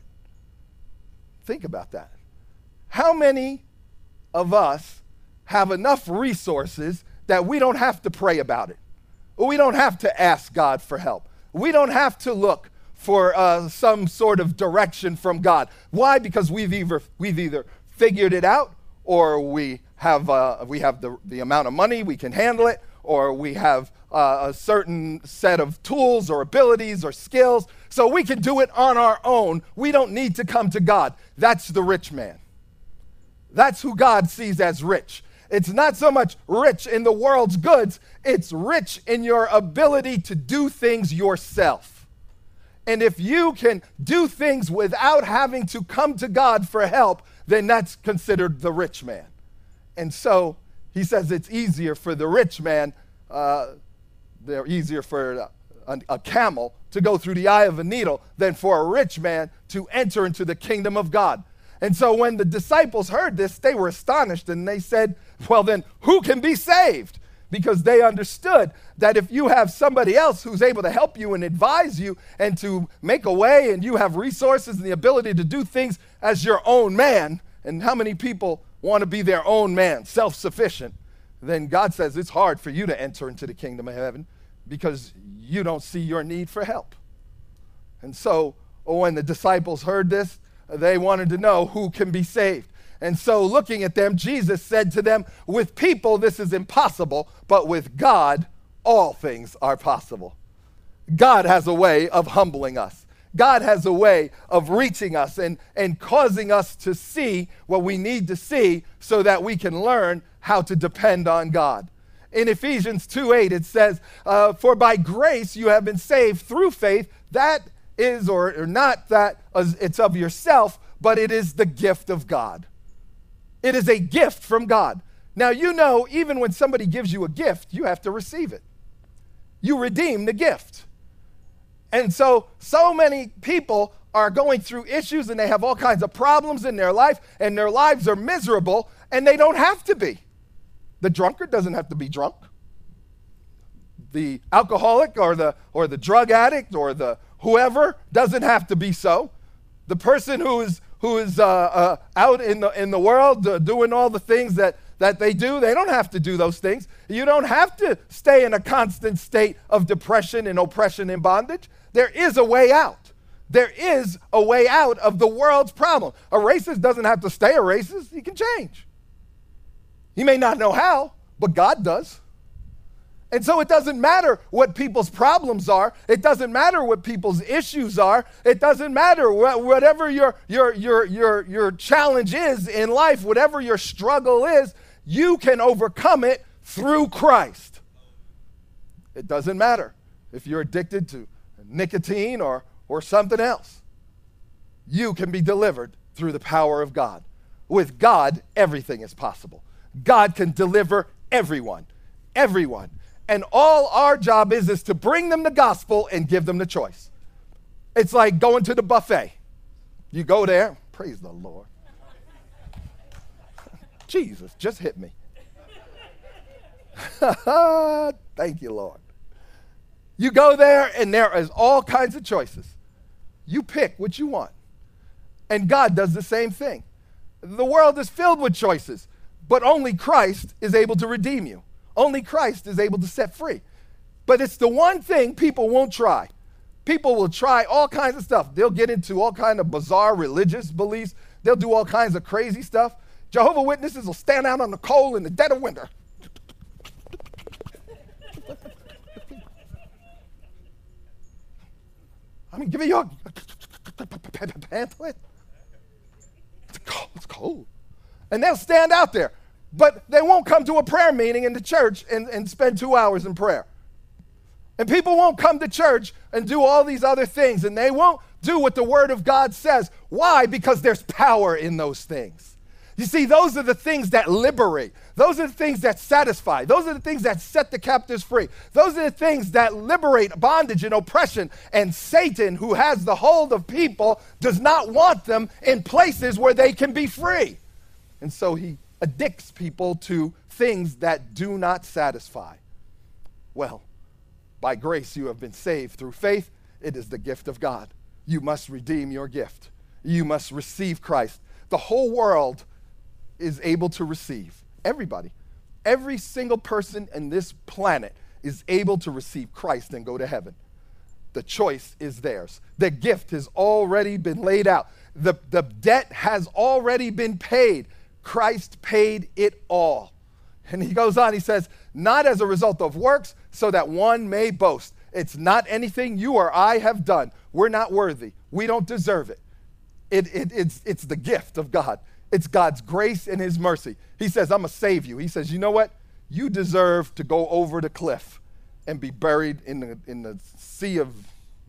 Think about that. How many of us have enough resources that we don't have to pray about it? We don't have to ask God for help. We don't have to look for uh, some sort of direction from God. Why? Because we've either we've either figured it out, or we have uh, we have the the amount of money we can handle it, or we have uh, a certain set of tools or abilities or skills, so we can do it on our own. We don't need to come to God. That's the rich man. That's who God sees as rich. It's not so much rich in the world's goods, it's rich in your ability to do things yourself. And if you can do things without having to come to God for help, then that's considered the rich man. And so he says it's easier for the rich man, uh, they're easier for a, a camel to go through the eye of a needle than for a rich man to enter into the kingdom of God. And so when the disciples heard this, they were astonished, and they said, well, then who can be saved? Because they understood that if you have somebody else who's able to help you and advise you and to make a way, and you have resources and the ability to do things as your own man, and how many people want to be their own man, self-sufficient, then God says it's hard for you to enter into the kingdom of heaven because you don't see your need for help. And so when the disciples heard this, they wanted to know who can be saved. And so looking at them, Jesus said to them, with people this is impossible, but with God all things are possible. God has a way of humbling us. God has a way of reaching us and, and causing us to see what we need to see so that we can learn how to depend on God. In Ephesians two eight, it says, uh, for by grace you have been saved through faith, that is, or, or not that it's of yourself, but it is the gift of God. It is a gift from God. Now, you know, even when somebody gives you a gift, you have to receive it. You redeem the gift. And so, so many people are going through issues and they have all kinds of problems in their life, and their lives are miserable, and they don't have to be. The drunkard doesn't have to be drunk. The alcoholic or the or the drug addict or the whoever doesn't have to be so. The person who is who is uh, uh, out in the in the world uh, doing all the things that, that they do, they don't have to do those things. You don't have to stay in a constant state of depression and oppression and bondage. There is a way out. There is a way out of the world's problem. A racist doesn't have to stay a racist. He can change. He may not know how, but God does. And so it doesn't matter what people's problems are. It doesn't matter what people's issues are. It doesn't matter wh- whatever your, your, your, your, your challenge is in life, whatever your struggle is, you can overcome it through Christ. It doesn't matter if you're addicted to nicotine or, or something else. You can be delivered through the power of God. With God, everything is possible. God can deliver everyone, everyone. And all our job is is to bring them the gospel and give them the choice. It's like going to the buffet. You go there, praise the Lord. Jesus, just hit me. Thank you, Lord. You go there and there is all kinds of choices. You pick what you want. And God does the same thing. The world is filled with choices, but only Christ is able to redeem you. Only Christ is able to set free. But it's the one thing people won't try. People will try all kinds of stuff. They'll get into all kinds of bizarre religious beliefs. They'll do all kinds of crazy stuff Jehovah's Witnesses will stand out on the cold in the dead of winter. I mean, give me your pamphlet. It's cold. It's cold. And they'll stand out there. But they won't come to a prayer meeting in the church and, and spend two hours in prayer. And people won't come to church and do all these other things. And they won't do what the Word of God says. Why? Because there's power in those things. You see, those are the things that liberate. Those are the things that satisfy. Those are the things that set the captives free. Those are the things that liberate bondage and oppression. And Satan, who has the hold of people, does not want them in places where they can be free. And so he addicts people to things that do not satisfy. Well, by grace you have been saved through faith. It is the gift of God. You must redeem your gift. You must receive Christ. The whole world is able to receive. Everybody. Every single person in this planet is able to receive Christ and go to heaven. The choice is theirs. The gift has already been laid out. The, the debt has already been paid. Christ paid it all. And he goes on, he says, not as a result of works, so that one may boast. It's not anything you or I have done. We're not worthy. We don't deserve it. It, it it's, it's the gift of God. It's God's grace and his mercy. He says, I'm going to save you. He says, you know what? You deserve to go over the cliff and be buried in the, in the sea of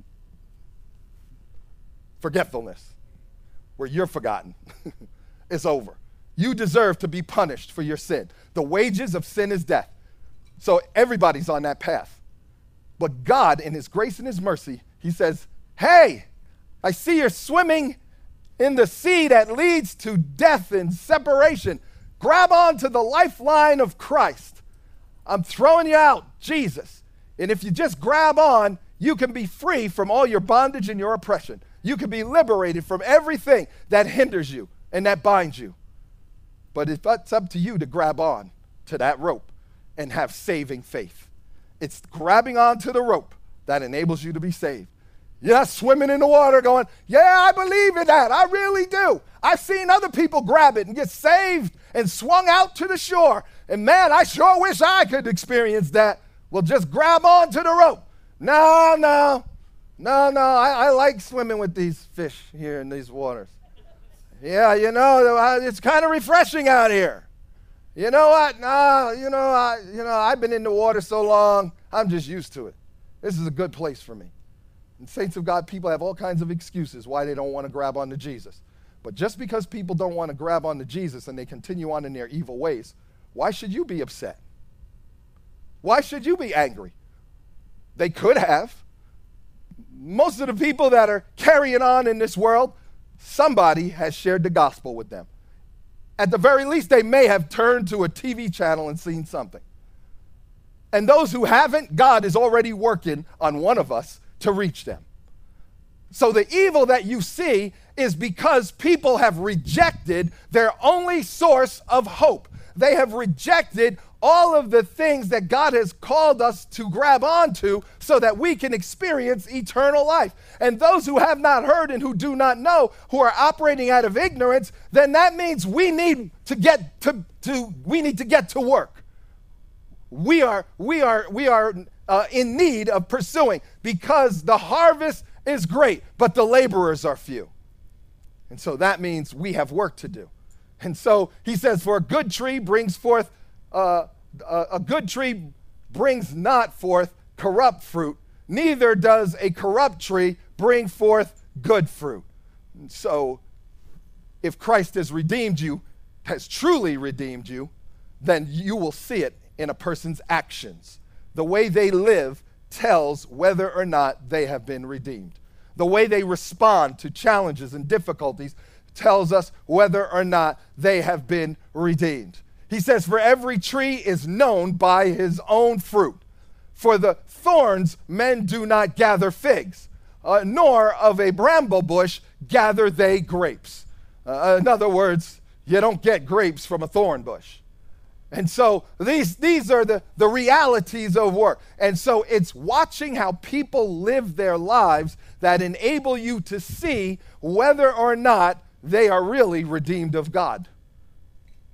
forgetfulness, where you're forgotten. It's over. You deserve to be punished for your sin. The wages of sin is death. So everybody's on that path. But God, in his grace and his mercy, he says, hey, I see you're swimming in the sea that leads to death and separation. Grab onto the lifeline of Christ. I'm throwing you out, Jesus. And if you just grab on, you can be free from all your bondage and your oppression. You can be liberated from everything that hinders you and that binds you. But it's up to you to grab on to that rope and have saving faith. It's grabbing onto the rope that enables you to be saved. You're not swimming in the water going, yeah, I believe in that. I really do. I've seen other people grab it and get saved and swung out to the shore. And man, I sure wish I could experience that. Well, just grab onto the rope. No, no, no, no. I, I like swimming with these fish here in these waters. Yeah, you know, it's kind of refreshing out here. You know what? No, you know, I, you know, I've been in the water so long, I'm just used to it. This is a good place for me. And saints of God, people have all kinds of excuses why they don't want to grab onto Jesus. But just because people don't want to grab onto Jesus and they continue on in their evil ways, why should you be upset? Why should you be angry? They could have. Most of the people that are carrying on in this world, somebody has shared the gospel with them. At the very least, they may have turned to a T V channel and seen something. And those who haven't, God is already working on one of us to reach them. So the evil that you see is because people have rejected their only source of hope. They have rejected all of the things that God has called us to grab onto so that we can experience eternal life. And those who have not heard and who do not know, who are operating out of ignorance, then that means we need to get to, to we need to get to work. We are we are we are uh, in need of pursuing, because the harvest is great, but the laborers are few. And so that means we have work to do. And so he says, for a good tree brings forth, uh, a, a good tree brings not forth corrupt fruit, neither does a corrupt tree bring forth good fruit. And so if Christ has redeemed you, has truly redeemed you, then you will see it in a person's actions. The way they live tells whether or not they have been redeemed. The way they respond to challenges and difficulties tells us whether or not they have been redeemed. He says, for every tree is known by his own fruit. For the thorns men do not gather figs, uh, nor of a bramble bush gather they grapes. Uh, in other words, you don't get grapes from a thorn bush. And so these, these are the, the realities of work. And so it's watching how people live their lives that enable you to see whether or not they are really redeemed of God.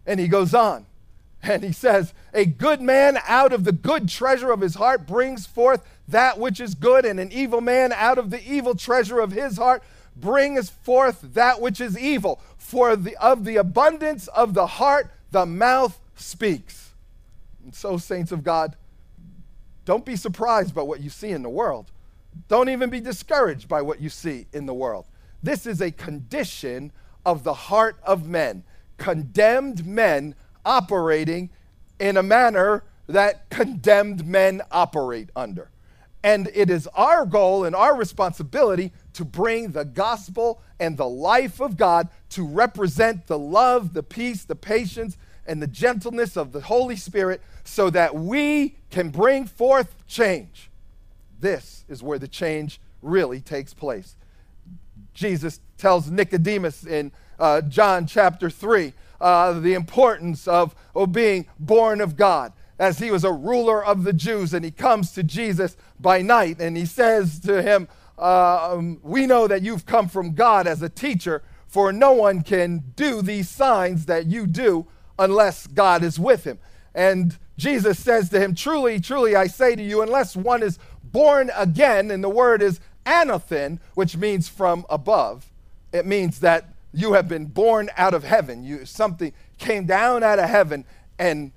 And he goes on. And he says, a good man out of the good treasure of his heart brings forth that which is good, and an evil man out of the evil treasure of his heart brings forth that which is evil. For the, of the abundance of the heart, the mouth speaks. And so, saints of God, don't be surprised by what you see in the world. Don't even be discouraged by what you see in the world. This is a condition of the heart of men. Condemned men operating in a manner that condemned men operate under. And it is our goal and our responsibility to bring the gospel and the life of God to represent the love, the peace, the patience, and the gentleness of the Holy Spirit so that we can bring forth change. This is where the change really takes place. Jesus tells Nicodemus in uh, John chapter three, Uh, the importance of, of being born of God, as he was a ruler of the Jews, and he comes to Jesus by night and he says to him, uh, um, we know that you've come from God as a teacher, for no one can do these signs that you do unless God is with him. And Jesus says to him, truly, truly, I say to you, unless one is born again, and the word is anothen, which means from above, it means that you have been born out of heaven. You, something came down out of heaven and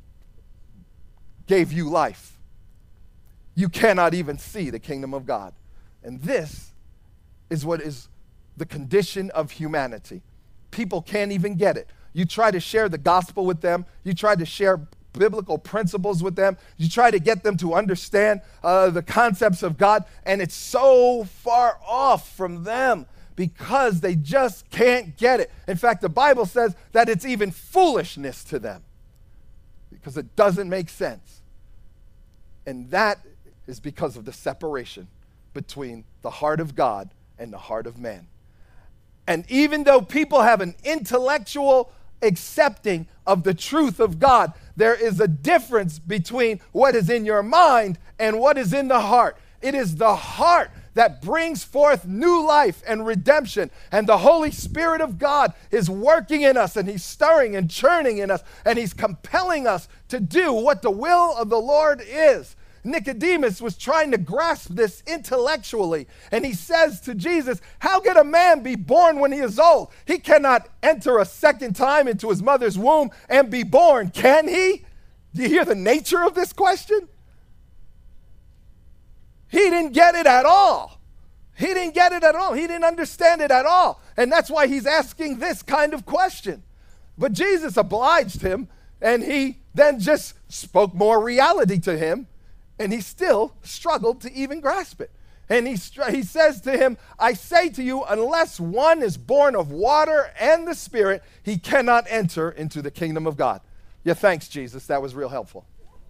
gave you life. You cannot even see the kingdom of God. And this is what is the condition of humanity. People can't even get it. You try to share the gospel with them. You try to share biblical principles with them. You try to get them to understand uh, the concepts of God, and it's so far off from them, because they just can't get it. In fact, the Bible says that it's even foolishness to them because it doesn't make sense. And that is because of the separation between the heart of God and the heart of man. And even though people have an intellectual accepting of the truth of God, there is a difference between what is in your mind and what is in the heart. It is the heart that brings forth new life and redemption. And the Holy Spirit of God is working in us, and he's stirring and churning in us, and he's compelling us to do what the will of the Lord is. Nicodemus was trying to grasp this intellectually, and he says to Jesus, how can a man be born when he is old? He cannot enter a second time into his mother's womb and be born, can he? Do you hear the nature of this question? He didn't get it at all. He didn't get it at all. He didn't understand it at all. And that's why he's asking this kind of question. But Jesus obliged him, and he then just spoke more reality to him, and he still struggled to even grasp it. And he, he says to him, I say to you, unless one is born of water and the Spirit, he cannot enter into the kingdom of God. Yeah, thanks, Jesus. That was real helpful.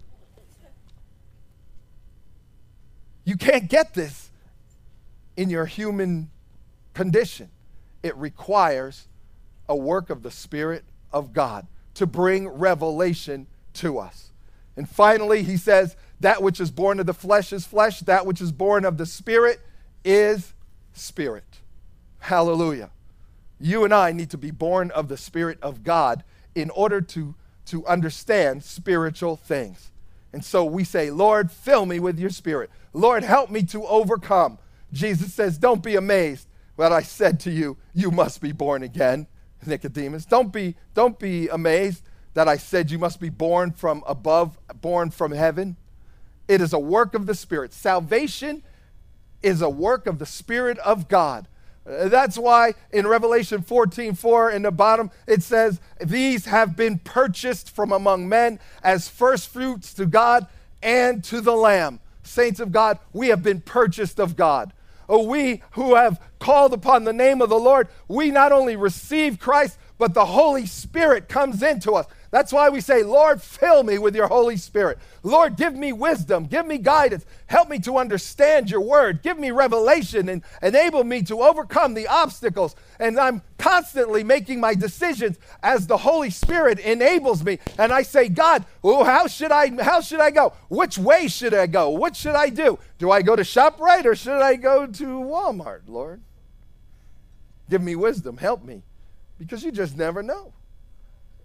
You can't get this in your human condition. It requires a work of the Spirit of God to bring revelation to us. And finally, he says, that which is born of the flesh is flesh, that which is born of the Spirit is spirit. Hallelujah. You and I need to be born of the Spirit of God in order to, to understand spiritual things. And so we say, Lord, fill me with your Spirit. Lord, help me to overcome. Jesus says, don't be amazed that I said to you, you must be born again, Nicodemus. Don't be, don't be amazed that I said you must be born from above, born from heaven. It is a work of the Spirit. Salvation is a work of the Spirit of God. Uh, that's why in Revelation fourteen four in the bottom, it says, these have been purchased from among men as first fruits to God and to the Lamb. Saints of God, we have been purchased of God. Oh, we who have called upon the name of the Lord, we not only receive Christ, but the Holy Spirit comes into us. That's why we say, Lord, fill me with your Holy Spirit. Lord, give me wisdom. Give me guidance. Help me to understand your word. Give me revelation and enable me to overcome the obstacles. And I'm constantly making my decisions as the Holy Spirit enables me. And I say, God, oh, how should I, how should I go? Which way should I go? What should I do? Do I go to ShopRite or should I go to Walmart, Lord? Give me wisdom. Help me. Because you just never know.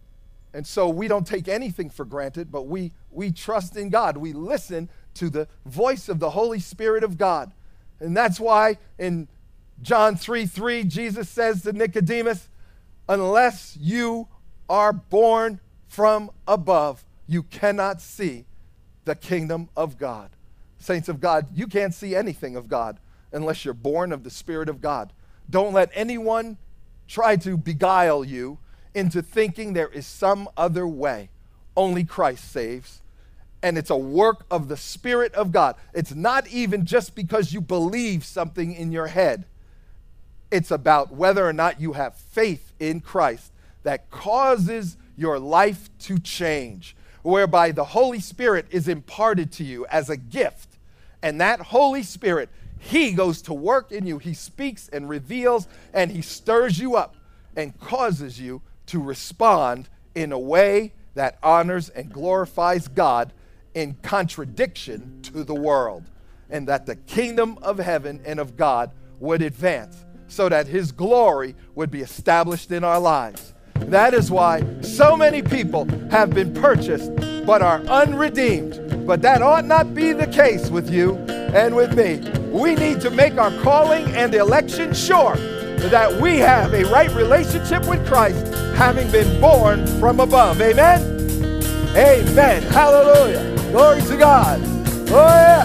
And so we don't take anything for granted, but we, we trust in God. We listen to the voice of the Holy Spirit of God. And that's why in John three three, Jesus says to Nicodemus, unless you are born from above, you cannot see the kingdom of God. Saints of God, you can't see anything of God unless you're born of the Spirit of God. Don't let anyone try to beguile you into thinking there is some other way. Only Christ saves. And it's a work of the Spirit of God. It's not even just because you believe something in your head. It's about whether or not you have faith in Christ that causes your life to change, whereby the Holy Spirit is imparted to you as a gift. And that Holy Spirit, he goes to work in you. He speaks and reveals, and he stirs you up and causes you to respond in a way that honors and glorifies God in contradiction to the world, and that the kingdom of heaven and of God would advance so that his glory would be established in our lives. That is why so many people have been purchased but are unredeemed. But that ought not be the case with you and with me. We need to make our calling and election sure that we have a right relationship with Christ, having been born from above. Amen? Amen. Hallelujah. Glory to God. Oh, yeah.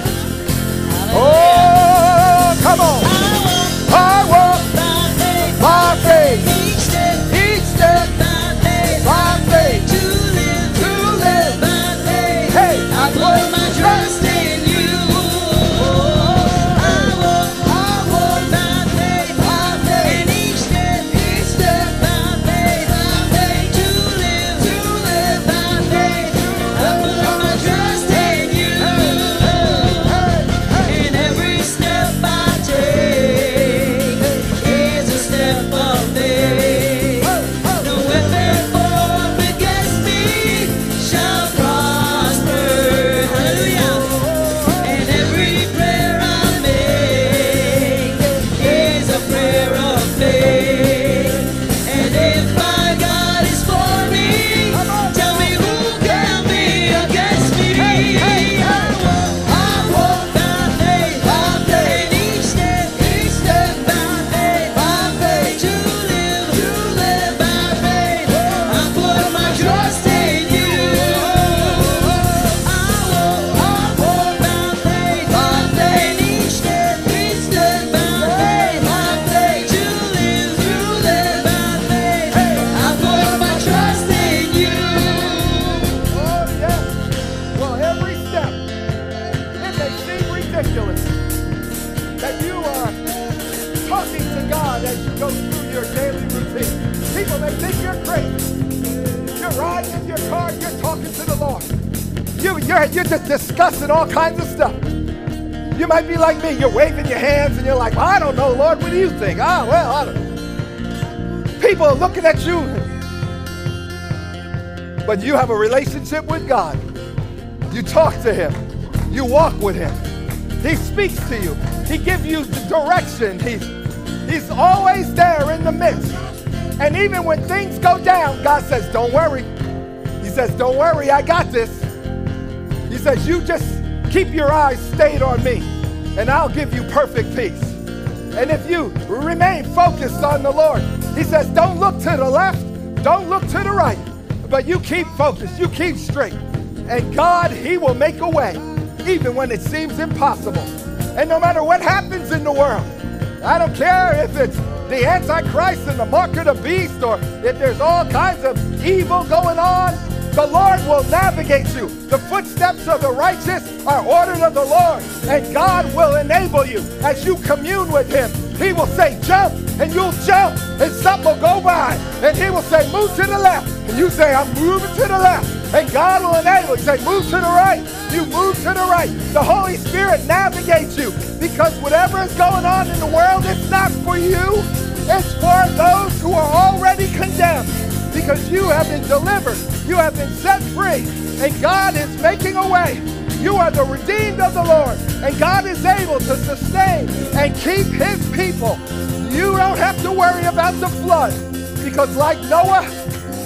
Oh, come on. I walk by faith. Each step, each step by faith. To live, to live by faith. Hey, I put my trust in you. I walk, I walk by faith, by faith. And each step, each step by faith, by faith. To live, to live by faith. I put my trust in you. And every step I take is a step of faith. No weapon formed against me shall prosper. Hallelujah. And every prayer I make is a prayer of faith. And if my God is for me, tell me who can be against me. I walk by faith, by faith. Each step, each step by faith, by faith. To live, to live by faith. I put my trust in you. I walk, I walk by faith, by faith. Each step, each step by faith, by faith. To live, to live by faith. I put my trust in you. Oh, yeah. Well, every step, it may seem ridiculous that you are talking to God as you go through your daily routine. People may think you're crazy. You're riding in your car, you're talking to the Lord. You, you're, you're just discussing all kinds of stuff. You might be like me. You're waving your hands and you're like, well, I don't know, Lord. What do you think? Ah, well, I don't know. People are looking at you. But you have a relationship with God. You talk to him. You walk with him. He speaks to you. He gives you the direction. He's, he's always there in the midst. And even when things go down, God says, don't worry. He says, don't worry, I got this. He says, you just keep your eyes stayed on me, and I'll give you perfect peace. And if you remain focused on the Lord, he says, don't look to the left, don't look to the right, but you keep focused, you keep straight. And God, he will make a way, even when it seems impossible. And no matter what happens in the world, I don't care if it's the Antichrist and the mark of the beast, or if there's all kinds of evil going on, the Lord will navigate you. The footsteps of the righteous are ordered of the Lord, and God will enable you as you commune with him. He will say, jump, and you'll jump, and something will go by, and he will say, move to the left, and you say, I'm moving to the left, and God will enable you. Say, move to the right, you move to the right. The Holy Spirit navigates you, because whatever is going on in the world, it's not for you, it's for those who are already condemned, because you have been delivered, you have been set free, and God is making a way. You are the redeemed of the Lord, and God is able to sustain and keep his people. You don't have to worry about the flood, because like Noah,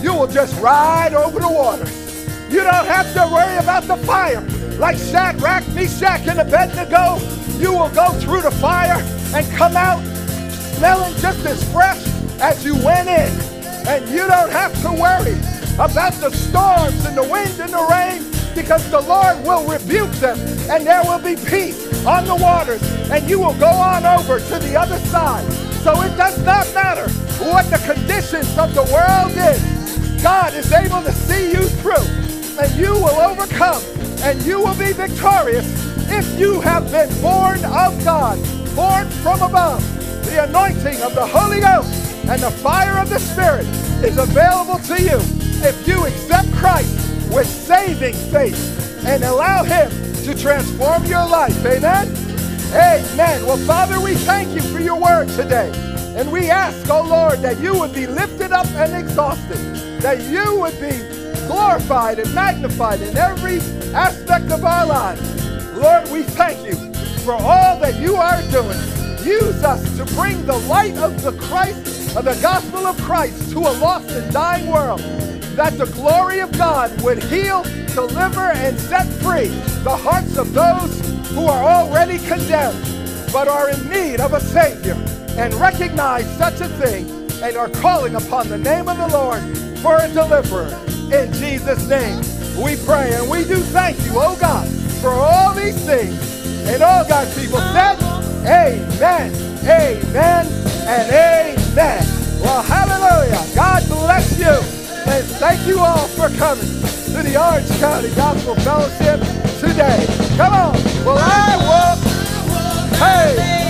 you will just ride over the water. You don't have to worry about the fire. Like Shadrach, Meshach, and Abednego, you will go through the fire and come out smelling just as fresh as you went in. And you don't have to worry about the storms and the wind and the rain, because the Lord will rebuke them, and there will be peace on the waters, and you will go on over to the other side. So it does not matter what the conditions of the world is. God is able to see you through, and you will overcome, and you will be victorious if you have been born of God, born from above. The anointing of the Holy Ghost and the fire of the Spirit is available to you if you accept Christ with saving faith and allow Him to transform your life. Amen? Amen. Well, Father, we thank you for your word today. And we ask, oh Lord, that you would be lifted up and exalted, that you would be glorified and magnified in every aspect of our lives. Lord, we thank you for all that you are doing. Use us to bring the light of the Christ, of the gospel of Christ, to a lost and dying world, that the glory of God would heal, deliver, and set free the hearts of those who are already condemned, but are in need of a Savior, and recognize such a thing, and are calling upon the name of the Lord for a deliverer. In Jesus' name we pray, and we do thank you, oh God, for all these things. And all God's people said, amen, amen, and amen. Well, hallelujah. God bless you. And thank you all for coming to the Orange County Gospel Fellowship today. Come on. Well, I will. Hey.